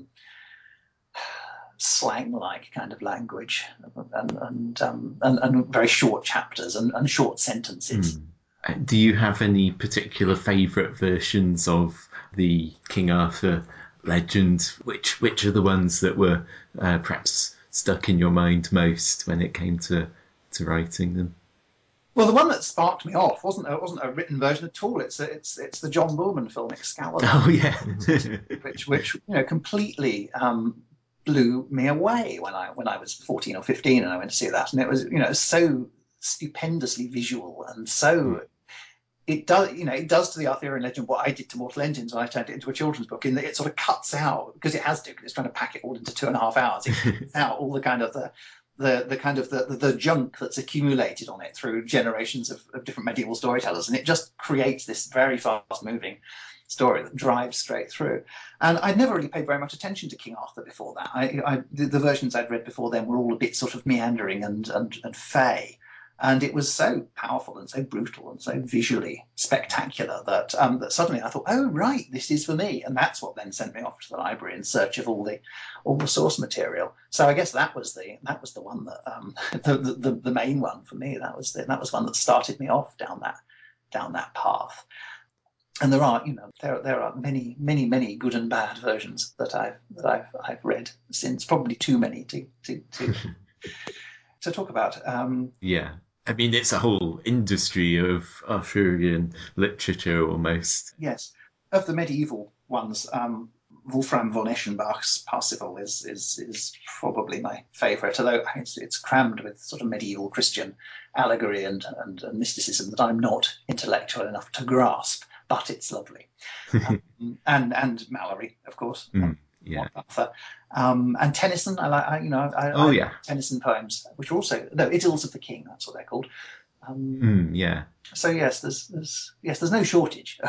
slang-like kind of language, and very short chapters and short sentences. Do you have any particular favourite versions of the King Arthur legend? Which are the ones that were perhaps stuck in your mind most when it came to writing them? Well, the one that sparked me off wasn't a written version at all. It's the John Boorman film Excalibur. Oh yeah, which completely blew me away when I was 14 or 15 and I went to see that, and it was so stupendously visual, and so it does to the Arthurian legend what I did to Mortal Engines when I turned it into a children's book, in that it sort of cuts out, because it has to, because it's trying to pack it all into 2.5 hours. It cuts out all the kind of the junk that's accumulated on it through generations of different medieval storytellers, and it just creates this very fast moving story that drives straight through. And I'd never really paid very much attention to King Arthur before that. The versions I'd read before then were all a bit sort of meandering and fey. And it was so powerful and so brutal and so visually spectacular that that suddenly I thought, oh right, this is for me, and that's what then sent me off to the library in search of all the source material. So I guess that was the one that the main one for me. That was one that started me off down that path. And there are there are many good and bad versions that I've read since, probably too many to to talk about. Yeah. I mean, it's a whole industry of Arthurian literature almost. Yes, of the medieval ones, Wolfram von Eschenbach's Parsifal is probably my favourite, although it's crammed with sort of medieval Christian allegory and mysticism that I'm not intellectual enough to grasp, but it's lovely. And Mallory, of course. Yeah. Arthur. And Tennyson, I like Tennyson poems, which are also, no, Idylls of the King, that's what they're called. Yeah. So yes, there's no shortage,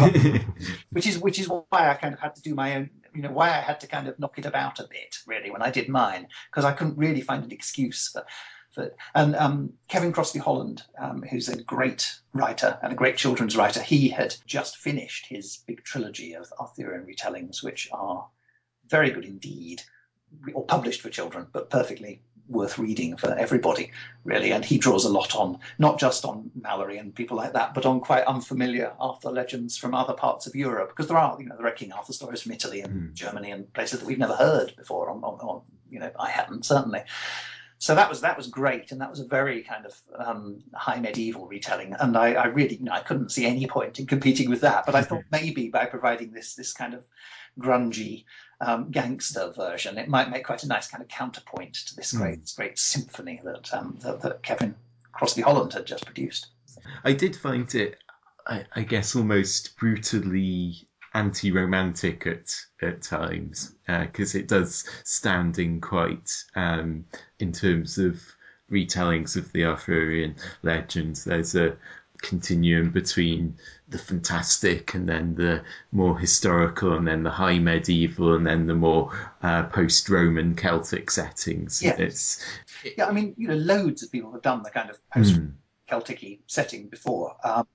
which is why I kind of had to do my own, why I had to kind of knock it about a bit really when I did mine, because I couldn't really find an excuse for. And Kevin Crosby Holland, who's a great writer and a great children's writer, he had just finished his big trilogy of Arthurian retellings, which are very good indeed, or published for children, but perfectly worth reading for everybody, really. And he draws a lot on, not just on Mallory and people like that, but on quite unfamiliar Arthur legends from other parts of Europe, because there are King Arthur stories from Italy and Germany and places that we've never heard before. On I hadn't, certainly. So that was great, and that was a very kind of high medieval retelling. And I really, I couldn't see any point in competing with that. But I thought maybe by providing this kind of grungy gangster version, it might make quite a nice kind of counterpoint to this great symphony that Kevin Crosby Holland had just produced. I did find it, I guess, almost brutally anti-romantic at times, because it does stand in quite, in terms of retellings of the Arthurian legends, there's a continuum between the fantastic and then the more historical and then the high medieval and then the more post-Roman Celtic settings. Yes. I mean, loads of people have done the kind of post-Celtic-y setting before.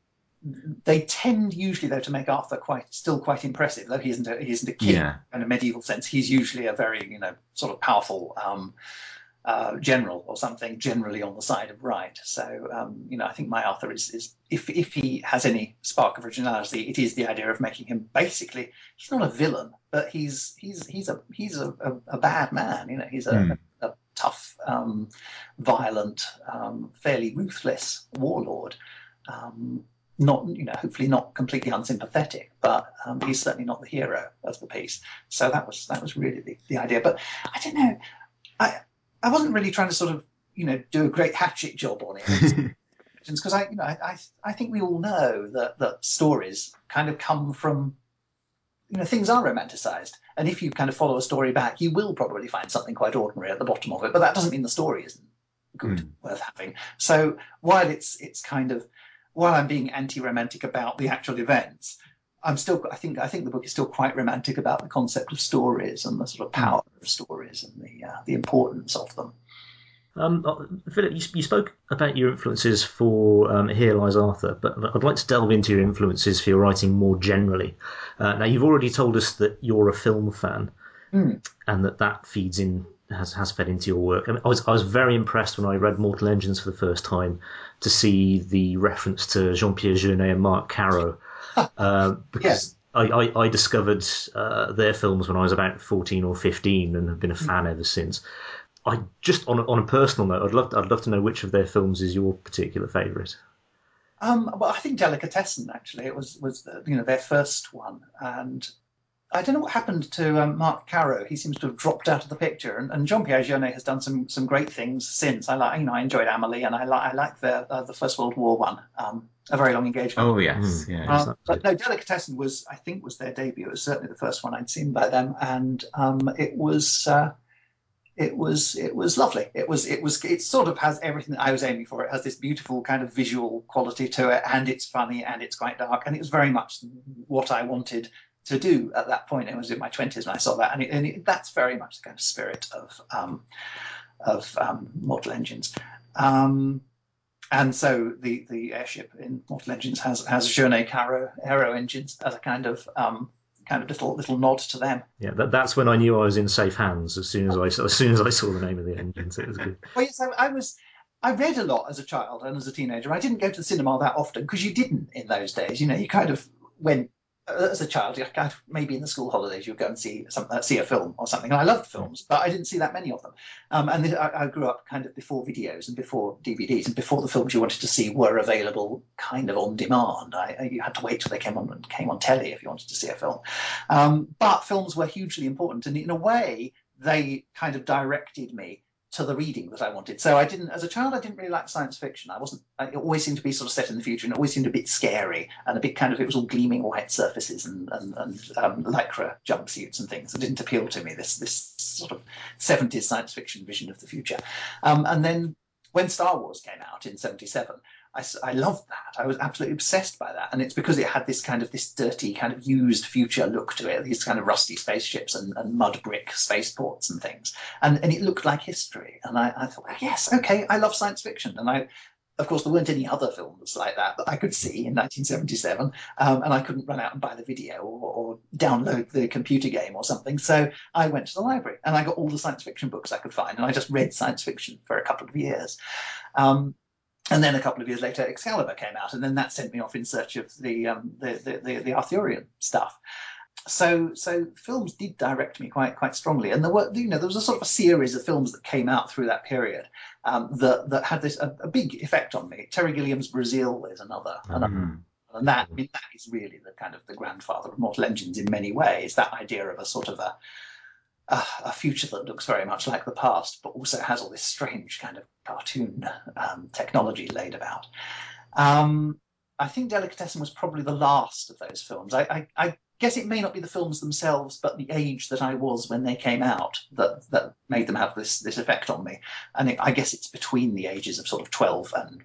They tend usually, though, to make Arthur still quite impressive, though he isn't a king in a medieval sense. He's usually a very, sort of powerful general or something, generally on the side of right. So, I think my Arthur is if he has any spark of originality, it is the idea of making him basically, he's not a villain, but he's a bad man. He's a tough, violent, fairly ruthless warlord. Not, hopefully not completely unsympathetic, but he's certainly not the hero of the piece. So that was really the idea. But I don't know, I wasn't really trying to sort of, do a great hatchet job on it, because I think we all know that stories kind of come from, things are romanticized, and if you kind of follow a story back, you will probably find something quite ordinary at the bottom of it. But that doesn't mean the story isn't good, worth having. So while it's kind of, while I'm being anti-romantic about the actual events, I think the book is still quite romantic about the concept of stories and the sort of power of stories and the importance of them. Philip, you spoke about your influences for Here Lies Arthur, but I'd like to delve into your influences for your writing more generally. Now, you've already told us that you're a film fan, and that feeds in, has fed into your work. I mean, I was very impressed when I read Mortal Engines for the first time to see the reference to Jean-Pierre Jeunet and Marc Caro, because I discovered their films when I was about 14 or 15 and have been a fan ever since. I just, on a personal note, I'd love to know which of their films is your particular favourite. Well, I think Delicatessen, actually, it was their first one, and I don't know what happened to Marc Caro. He seems to have dropped out of the picture, and Jean-Pierre Jeunet has done some great things since. I enjoyed Amelie, and I like the First World War one, A Very Long Engagement. Oh yes, but no, Delicatessen was their debut. It was certainly the first one I'd seen by them, and it was lovely. It sort of has everything that I was aiming for. It has this beautiful kind of visual quality to it, and it's funny, and it's quite dark, and it was very much what I wanted to do at that point. I was in my 20s when I saw that, and that's very much the kind of spirit of Mortal Engines. And so the airship in Mortal Engines has Journet Caro aero engines as a kind of little nod to them. Yeah, that's when I knew I was in safe hands. As soon as I saw the name of the engines, it was good. Well, yes, I read a lot as a child and as a teenager. I didn't go to the cinema that often because you didn't in those days. You know, you kind of went as a child. You kind of, maybe in the school holidays you'd go and see a film or something. And I loved films, but I didn't see that many of them. I grew up kind of before videos and before DVDs and before the films you wanted to see were available kind of on demand. You had to wait till they came on telly if you wanted to see a film. But films were hugely important, and in a way, they kind of directed me to the reading that I wanted. So as a child, I didn't really like science fiction. It always seemed to be sort of set in the future, and it always seemed a bit scary and a bit kind of, it was all gleaming white surfaces and lycra jumpsuits and things. It didn't appeal to me, this sort of 70s science fiction vision of the future. And then when Star Wars came out in 77, I loved that. I was absolutely obsessed by that. And it's because it had this dirty, kind of used future look to it, these kind of rusty spaceships and mud brick spaceports and things. And it looked like history. And I thought, yes, okay, I love science fiction. And of course, there weren't any other films like that I could see in 1977, and I couldn't run out and buy the video or download the computer game or something. So I went to the library and I got all the science fiction books I could find, and I just read science fiction for a couple of years. And then a couple of years later, Excalibur came out, and then that sent me off in search of the Arthurian stuff. So films did direct me quite strongly, and there was a sort of a series of films that came out through that period that had a big effect on me. Terry Gilliam's Brazil is another. And that is really the kind of the grandfather of Mortal Engines in many ways. That idea of a sort of a future that looks very much like the past, but also has all this strange kind of cartoon technology laid about. I think Delicatessen was probably the last of those films. I guess it may not be the films themselves, but the age that I was when they came out that made them have this effect on me. And I guess it's between the ages of sort of 12 and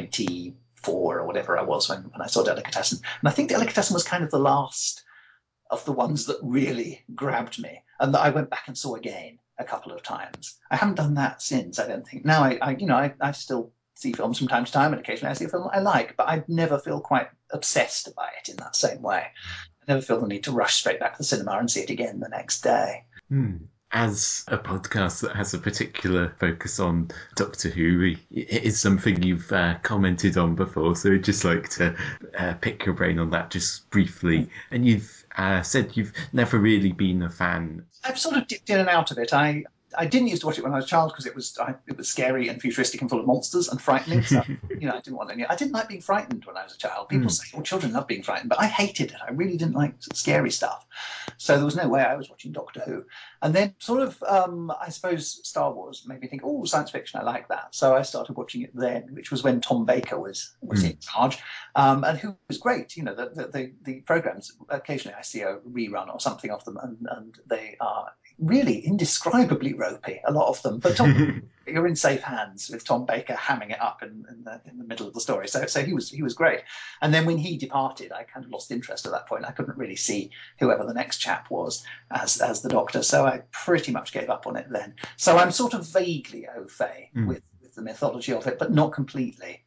24 or whatever I was when I saw Delicatessen. And I think Delicatessen was kind of the last of the ones that really grabbed me and that I went back and saw again a couple of times. I haven't done that since, I don't think. Now I still see films from time to time, and occasionally I see a film I like, but I never feel quite obsessed by it in that same way. I never feel the need to rush straight back to the cinema and see it again the next day. As a podcast that has a particular focus on Doctor Who, it is something you've commented on before, so I'd just like to pick your brain on that just briefly. And you've said you've never really been a fan. I've sort of dipped in and out of it. I didn't used to watch it when I was a child because it was scary and futuristic and full of monsters and frightening. So I didn't want any. I didn't like being frightened when I was a child. People say, "Oh, children love being frightened," but I hated it. I really didn't like scary stuff. So there was no way I was watching Doctor Who. And then sort of, I suppose Star Wars made me think, "Oh, science fiction, I like that." So I started watching it then, which was when Tom Baker was in charge, and who was great. The programs. Occasionally, I see a rerun or something of them, and they are really indescribably ropey, a lot of them. But you're in safe hands with Tom Baker hamming it up in the middle of the story. So he was great. And then when he departed, I kind of lost interest at that point. I couldn't really see whoever the next chap was as the Doctor. So I pretty much gave up on it then. So I'm sort of vaguely au fait with the mythology of it, but not completely.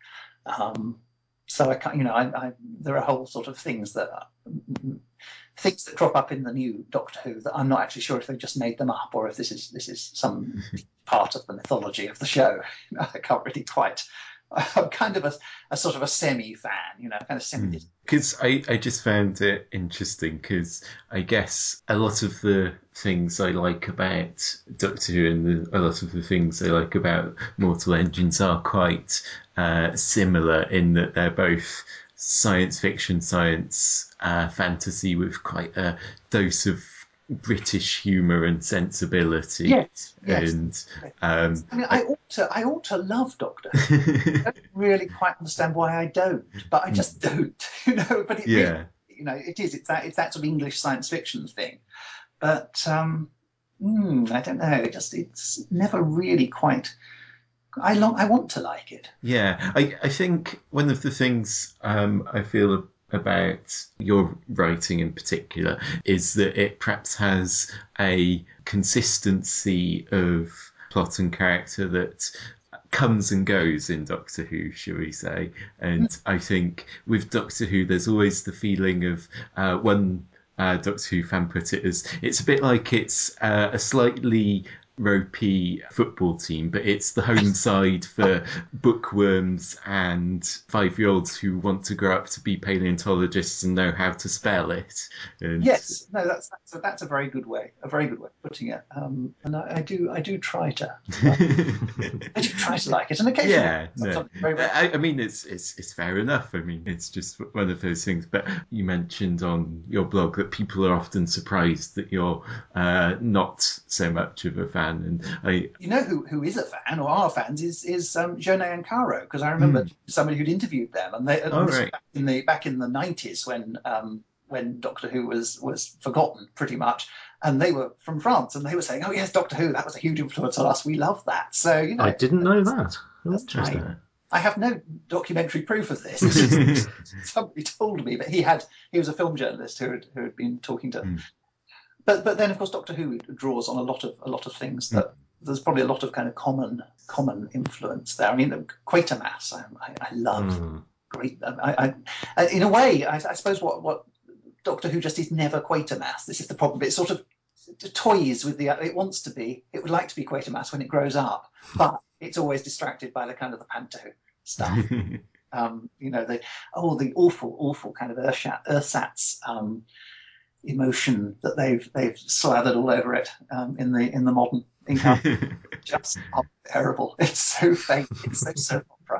So I can't, there are whole sort of things that crop up in the new Doctor Who that I'm not actually sure if they just made them up or if this is some part of the mythology of the show. I can't really quite. I'm kind of a sort of a semi-fan, kind of semi. Because I just found it interesting because I guess a lot of the things I like about Doctor Who and a lot of the things I like about Mortal Engines are quite similar in that they're both science fiction, science fantasy with quite a dose of British humour and sensibility. Yes. And I ought to love Doctor Who. I don't really quite understand why I don't, but I just don't. But it really, it's that sort of English science fiction thing. But I don't know. It's never really quite. I want to like it. Yeah, I think one of the things I feel about your writing in particular is that it perhaps has a consistency of plot and character that comes and goes in Doctor Who, shall we say. And I think with Doctor Who, there's always the feeling of one Doctor Who fan put it as it's a bit like it's a slightly ropey football team, but it's the home side for bookworms and 5-year-olds who want to grow up to be paleontologists and know how to spell it. And Yes, no, that's a very good way of putting it. And I do try to, I do try to like it, and occasionally, yeah, no. I mean, it's fair enough. I mean, it's just one of those things. But you mentioned on your blog that people are often surprised that you're not so much of a fan. And you know who is a fan or are fans is Jeunet and Caro, because I remember somebody who'd interviewed them, and this was back in the 90s when Doctor Who was forgotten pretty much, and they were from France, and they were saying, "Oh yes, Doctor Who, that was a huge influence on us. We love that." So I didn't know that. Interesting. Right. I have no documentary proof of this. It's just somebody told me, but he was a film journalist who had been talking to. But then, of course, Doctor Who draws on a lot of things that there's probably a lot of kind of common influence there. I mean, Quatermass, I love. Great. In a way, I suppose what Doctor Who just is never Quatermass. This is the problem. It sort of toys with it wants to be. It would like to be Quatermass when it grows up, but it's always distracted by the kind of the Panto stuff. The awful kind of ersatz emotion that they've slathered all over it in the modern incarnation. Just terrible. It's so fake. It's so soap opera.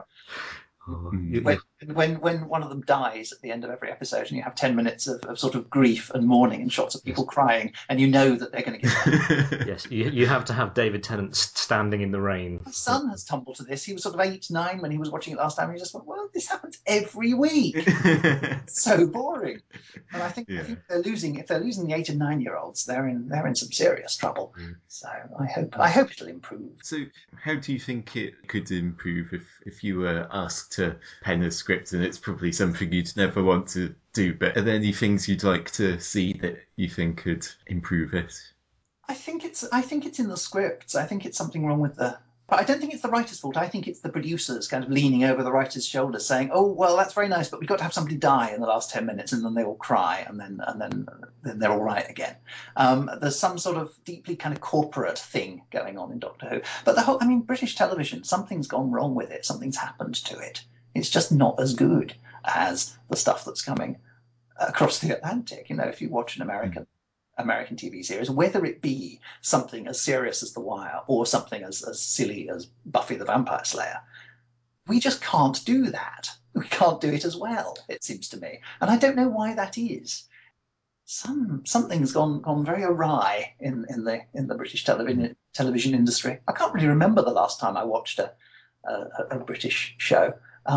When one of them dies at the end of every episode, and you have 10 minutes of sort of grief and mourning and shots of people crying, and you know that they're going to get yes, you have to have David Tennant standing in the rain. My son has tumbled to this. He was sort of 8, 9 when he was watching it last time, and he just went, "Well, this happens every week." It's so boring. And I think if they're losing the 8 and 9-year-olds, they're in some serious trouble. So I hope it'll improve. So how do you think it could improve if you were asked to pen a script? And it's probably something you'd never want to do, but are there any things you'd like to see that you think could improve it? I think it's in the scripts. I think it's something wrong with but I don't think it's the writer's fault. I think it's the producers kind of leaning over the writer's shoulder saying, "Oh, well, that's very nice, but we've got to have somebody die in the last 10 minutes," and then they all cry, and then they're all right again. There's some sort of deeply kind of corporate thing going on in Doctor Who. But British television, something's gone wrong with it. Something's happened to it. It's just not as good as the stuff that's coming across the Atlantic. If you watch an American TV series, whether it be something as serious as The Wire or something as silly as Buffy the Vampire Slayer, we just can't do that. We can't do it as well, it seems to me. And I don't know why that is. Something's gone very awry in the British television industry. I can't really remember the last time I watched a British show,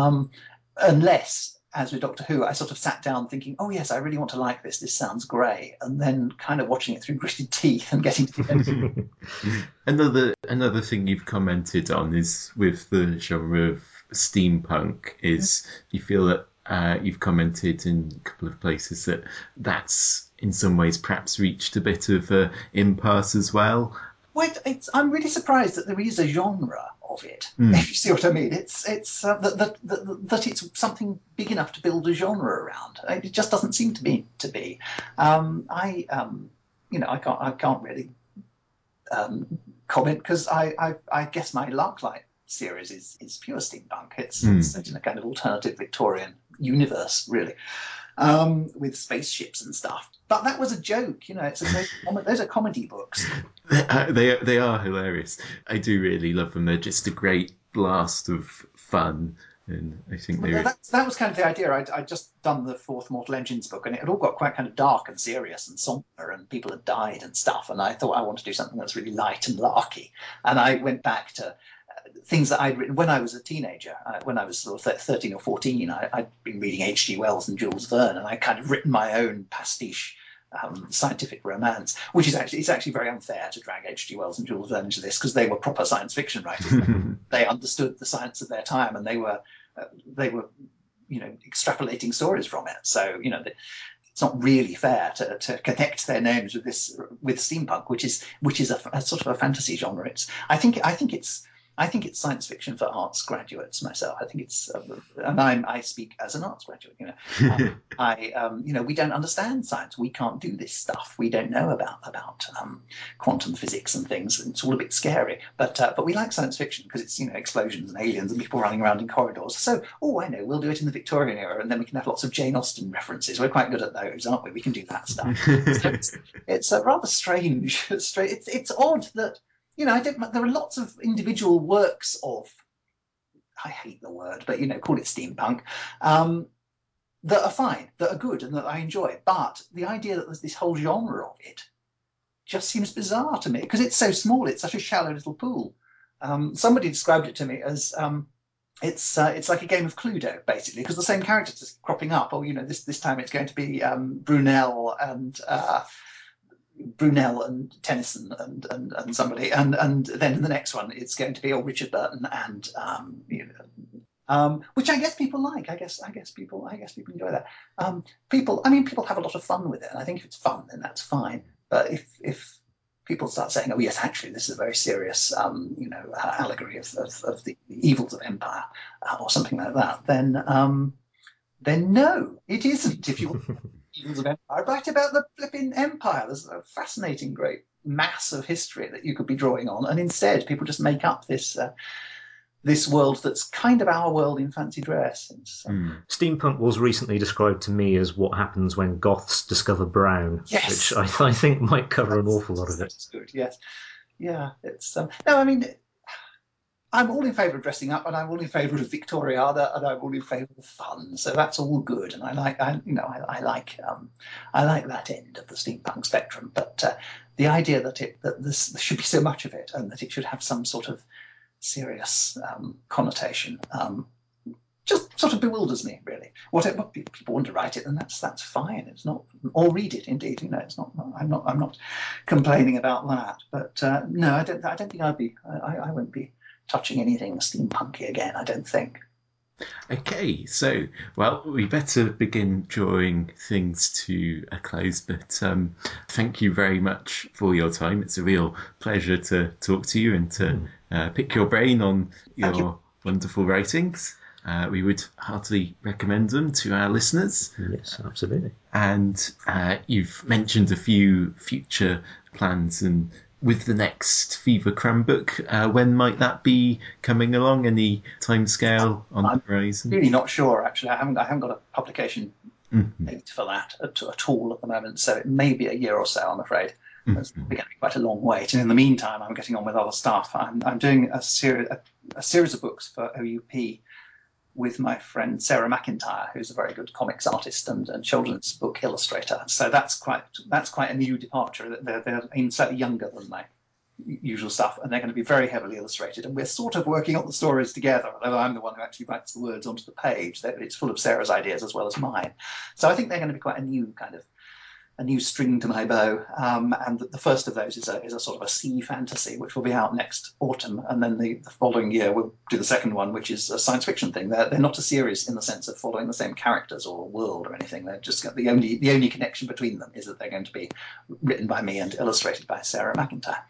unless, as with Doctor Who, I sort of sat down thinking, "Oh yes, I really want to like this. This sounds great," and then kind of watching it through gritted teeth and getting to the end. Another thing you've commented on is with the genre of steampunk is you feel that you've commented in a couple of places that that's in some ways perhaps reached a bit of an impasse as well. Wait, I'm really surprised that there is a genre of it. If you see what I mean, it's that it's something big enough to build a genre around. It just doesn't seem to be. I can't really comment because I guess my Larklight series is pure steampunk. It's set in a kind of alternative Victorian universe, really, with spaceships and stuff. But that was a joke, those are comedy books. They are hilarious. I do really love them. They're just a great blast of fun. And I think that was kind of the idea. I'd just done the 4th Mortal Engines book, and it had all got quite kind of dark and serious and somber, and people had died and stuff. And I thought I want to do something that's really light and larky. And I went back to things that I'd written when I was a teenager. When I was sort of 13 or 14, I'd been reading H.G. Wells and Jules Verne, and I kind of written my own pastiche scientific romance, which is actually very unfair to drag H.G. Wells and Jules Verne into this, because they were proper science fiction writers. They understood the science of their time, and they were extrapolating stories from it. So it's not really fair to connect their names with steampunk, which is a sort of a fantasy genre. I think I think it's science fiction for arts graduates myself. I think it's, and I speak as an arts graduate. We don't understand science. We can't do this stuff. We don't know about quantum physics and things. It's all a bit scary. But we like science fiction because it's explosions and aliens and people running around in corridors. So I know, we'll do it in the Victorian era, and then we can have lots of Jane Austen references. We're quite good at those, aren't we? We can do that stuff. So it's a rather strange. It's odd that. There are lots of individual works of, I hate the word, but call it steampunk, that are fine, that are good, and that I enjoy. But the idea that there's this whole genre of it just seems bizarre to me because it's so small. It's such a shallow little pool. Somebody described it to me as it's like a game of Cluedo, basically, because the same characters are cropping up. This time it's going to be Brunel and Tennyson and somebody, and then in the next one it's going to be Richard Burton and which I guess people like. I guess people enjoy that. People have a lot of fun with it, and I think if it's fun, then that's fine. But if people start saying, "Oh yes, actually, this is a very serious allegory of the evils of empire," or something like that, then no, it isn't. If you want evils of empire, write about the flipping empire. There's a fascinating, great mass of history that you could be drawing on, and instead, people just make up this world that's kind of our world in fancy dress. Steampunk was recently described to me as what happens when goths discover brown, yes, which I think might cover an awful lot of it. That's good. Yes, yeah. It's no, I mean. I'm all in favour of dressing up, and I'm all in favour of Victoriana, and I'm all in favour of fun. So that's all good, and I like that end of the steampunk spectrum. But the idea that there should be so much of it, and that it should have some sort of serious connotation, just sort of bewilders me, really. What people want to write it, then that's fine. It's not, or read it. Indeed, it's not. I'm not complaining about that. But no, I don't think I'd be. I won't be touching anything steampunky again, I don't think. Okay, so, we better begin drawing things to a close, but thank you very much for your time. It's a real pleasure to talk to you and to pick your brain on your wonderful writings. We would heartily recommend them to our listeners. Yes, absolutely. And you've mentioned a few future plans, and with the next Fever Cram book, when might that be coming along? Any timescale on the horizon? I'm really not sure, actually. I haven't got a publication date for that at all at the moment, so it may be a year or so, I'm afraid. It's going to be quite a long wait. And in the meantime, I'm getting on with other stuff. I'm doing a series of books for OUP with my friend Sarah McIntyre, who's a very good comics artist and children's book illustrator. So that's quite a new departure. They're slightly younger than my usual stuff, and they're going to be very heavily illustrated. And we're sort of working on the stories together, although I'm the one who actually writes the words onto the page. It's full of Sarah's ideas as well as mine. So I think they're going to be quite a new string to my bow, and the first of those is a sort of a sea fantasy, which will be out next autumn, and then the following year we'll do the second one, which is a science fiction thing. They're not a series in the sense of following the same characters or world or anything. They're just the only connection between them is that they're going to be written by me and illustrated by Sarah McIntyre,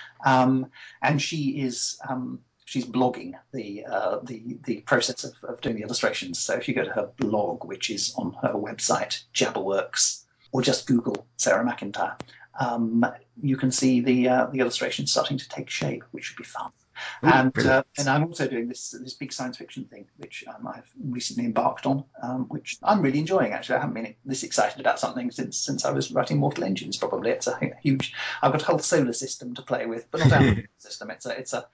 and she's blogging the process of doing the illustrations. So if you go to her blog, which is on her website, Jabberworks, or just Google Sarah McIntyre, you can see the illustrations starting to take shape, which should be fun. And I'm also doing this big science fiction thing, which I've recently embarked on, which I'm really enjoying. Actually, I haven't been this excited about something since I was writing Mortal Engines. Probably it's a huge. I've got a whole solar system to play with, but not our system. It's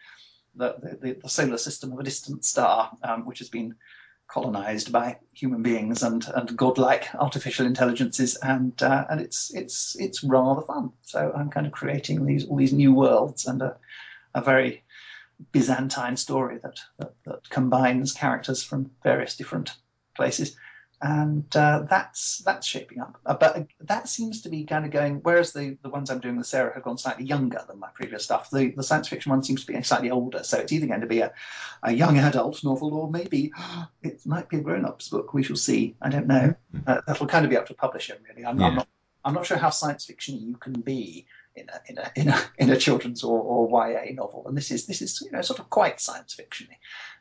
the solar system of a distant star, which has been colonized by human beings and godlike artificial intelligences, and it's rather fun. So I'm kind of creating all these new worlds and a very Byzantine story that combines characters from various different places, and that's shaping up. But that seems to be kind of going. Whereas the ones I'm doing with Sarah have gone slightly younger than my previous stuff. The science fiction one seems to be slightly older. So it's either going to be a young adult novel, or maybe it might be a grown-ups book. We shall see. I don't know. That'll kind of be up to publisher, really. I'm not sure how science fiction you can be in a children's or YA novel, and this is sort of quite science fictiony.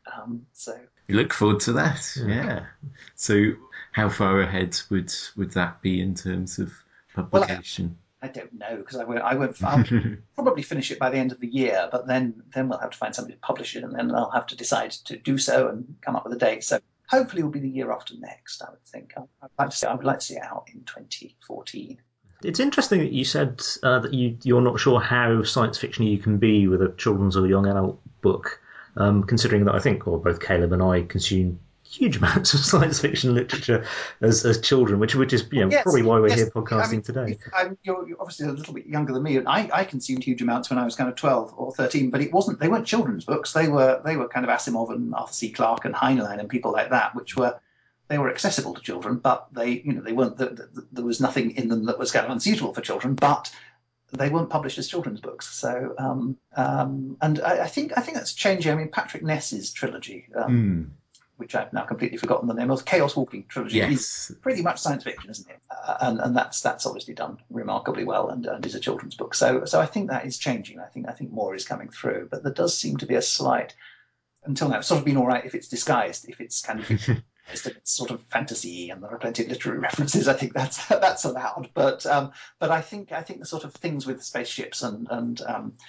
So we look forward to that. Yeah. So how far ahead would that be in terms of publication? I don't know, because I'll probably finish it by the end of the year, but then we'll have to find somebody to publish it, and then I'll have to decide to do so and come up with a date. So hopefully it will be the year after next, I would think. I would like to see it out in 2014. It's interesting that you said that you're not sure how science fiction you can be with a children's or young adult book, considering that I think both Caleb and I consume huge amounts of science fiction literature as children, which is probably why we're here podcasting today. You're obviously a little bit younger than me, and I consumed huge amounts when I was kind of 12 or 13, but they weren't children's books. They were kind of Asimov and Arthur C. Clarke and Heinlein and people like that, which were accessible to children, but they weren't. There was nothing in them that was kind of unsuitable for children, but they weren't published as children's books. So and I think that's changing. I mean, Patrick Ness's trilogy. Which I've now completely forgotten the name of, Chaos Walking trilogy, is pretty much science fiction, isn't it? And that's obviously done remarkably well and is a children's book. So I think that is changing. I think more is coming through, but there does seem to be a slight. Until now, it's sort of been all right if it's disguised, if it's kind of it's sort of fantasy and there are plenty of literary references. I think that's allowed. But I think the sort of things with spaceships and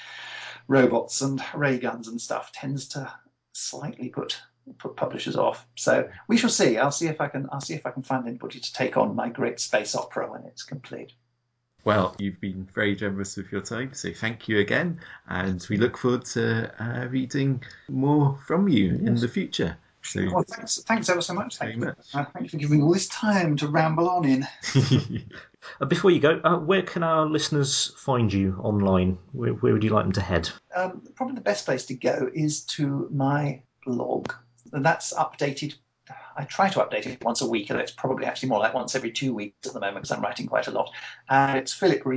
robots and ray guns and stuff tends to slightly put publishers off. So we shall see. I'll see if I can find anybody to take on my great space opera when it's complete. Well, you've been very generous with your time, so thank you again, and we look forward to reading more from you in the future. So, well, thanks ever so much. Thank you for giving me all this time to ramble on in. Before you go, where can our listeners find you online? Where would you like them to head? Probably the best place to go is to my blog. That's updated. I try to update it once a week, and it's probably actually more like once every 2 weeks at the moment because I'm writing quite a lot. And it's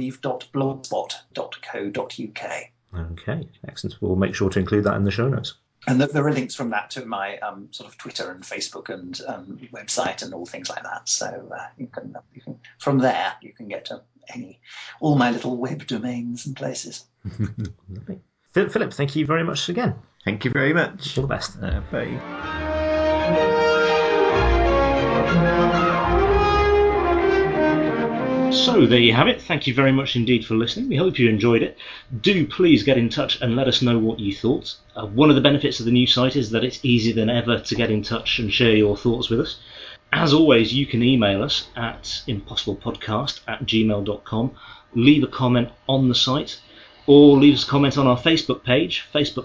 philipreeve.blogspot.co.uk. Okay, excellent. We'll make sure to include that in the show notes. And there are links from that to my sort of Twitter and Facebook and website and all things like that. So you can from there you can get to all my little web domains and places. Philip, thank you very much again. Thank you very much. All the best. Bye. So there you have it. Thank you very much indeed for listening. We hope you enjoyed it. Do please get in touch and let us know what you thought. One of the benefits of the new site is that it's easier than ever to get in touch and share your thoughts with us. As always, you can email us at impossiblepodcast@gmail.com, leave a comment on the site, or leave us a comment on our Facebook page,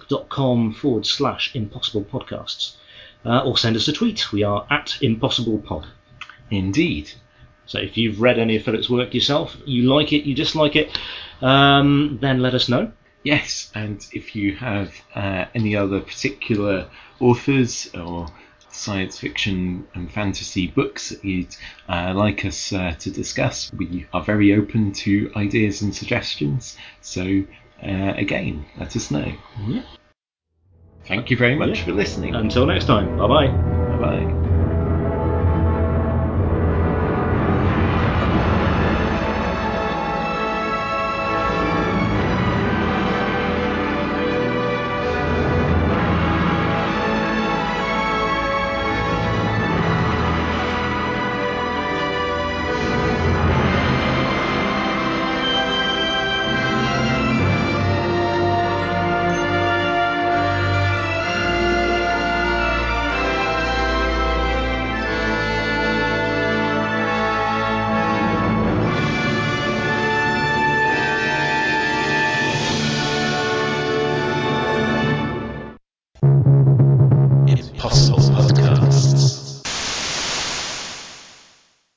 facebook.com/impossiblepodcasts, or send us a tweet. We are at impossiblepod. Indeed. So if you've read any of Philip's work yourself, you like it, you dislike it, then let us know. Yes, and if you have any other particular authors or science fiction and fantasy books that you'd like us to discuss, we are very open to ideas and suggestions. So again, let us know. Yeah. Thank you very much for listening. Until next time. Bye-bye. Bye-bye.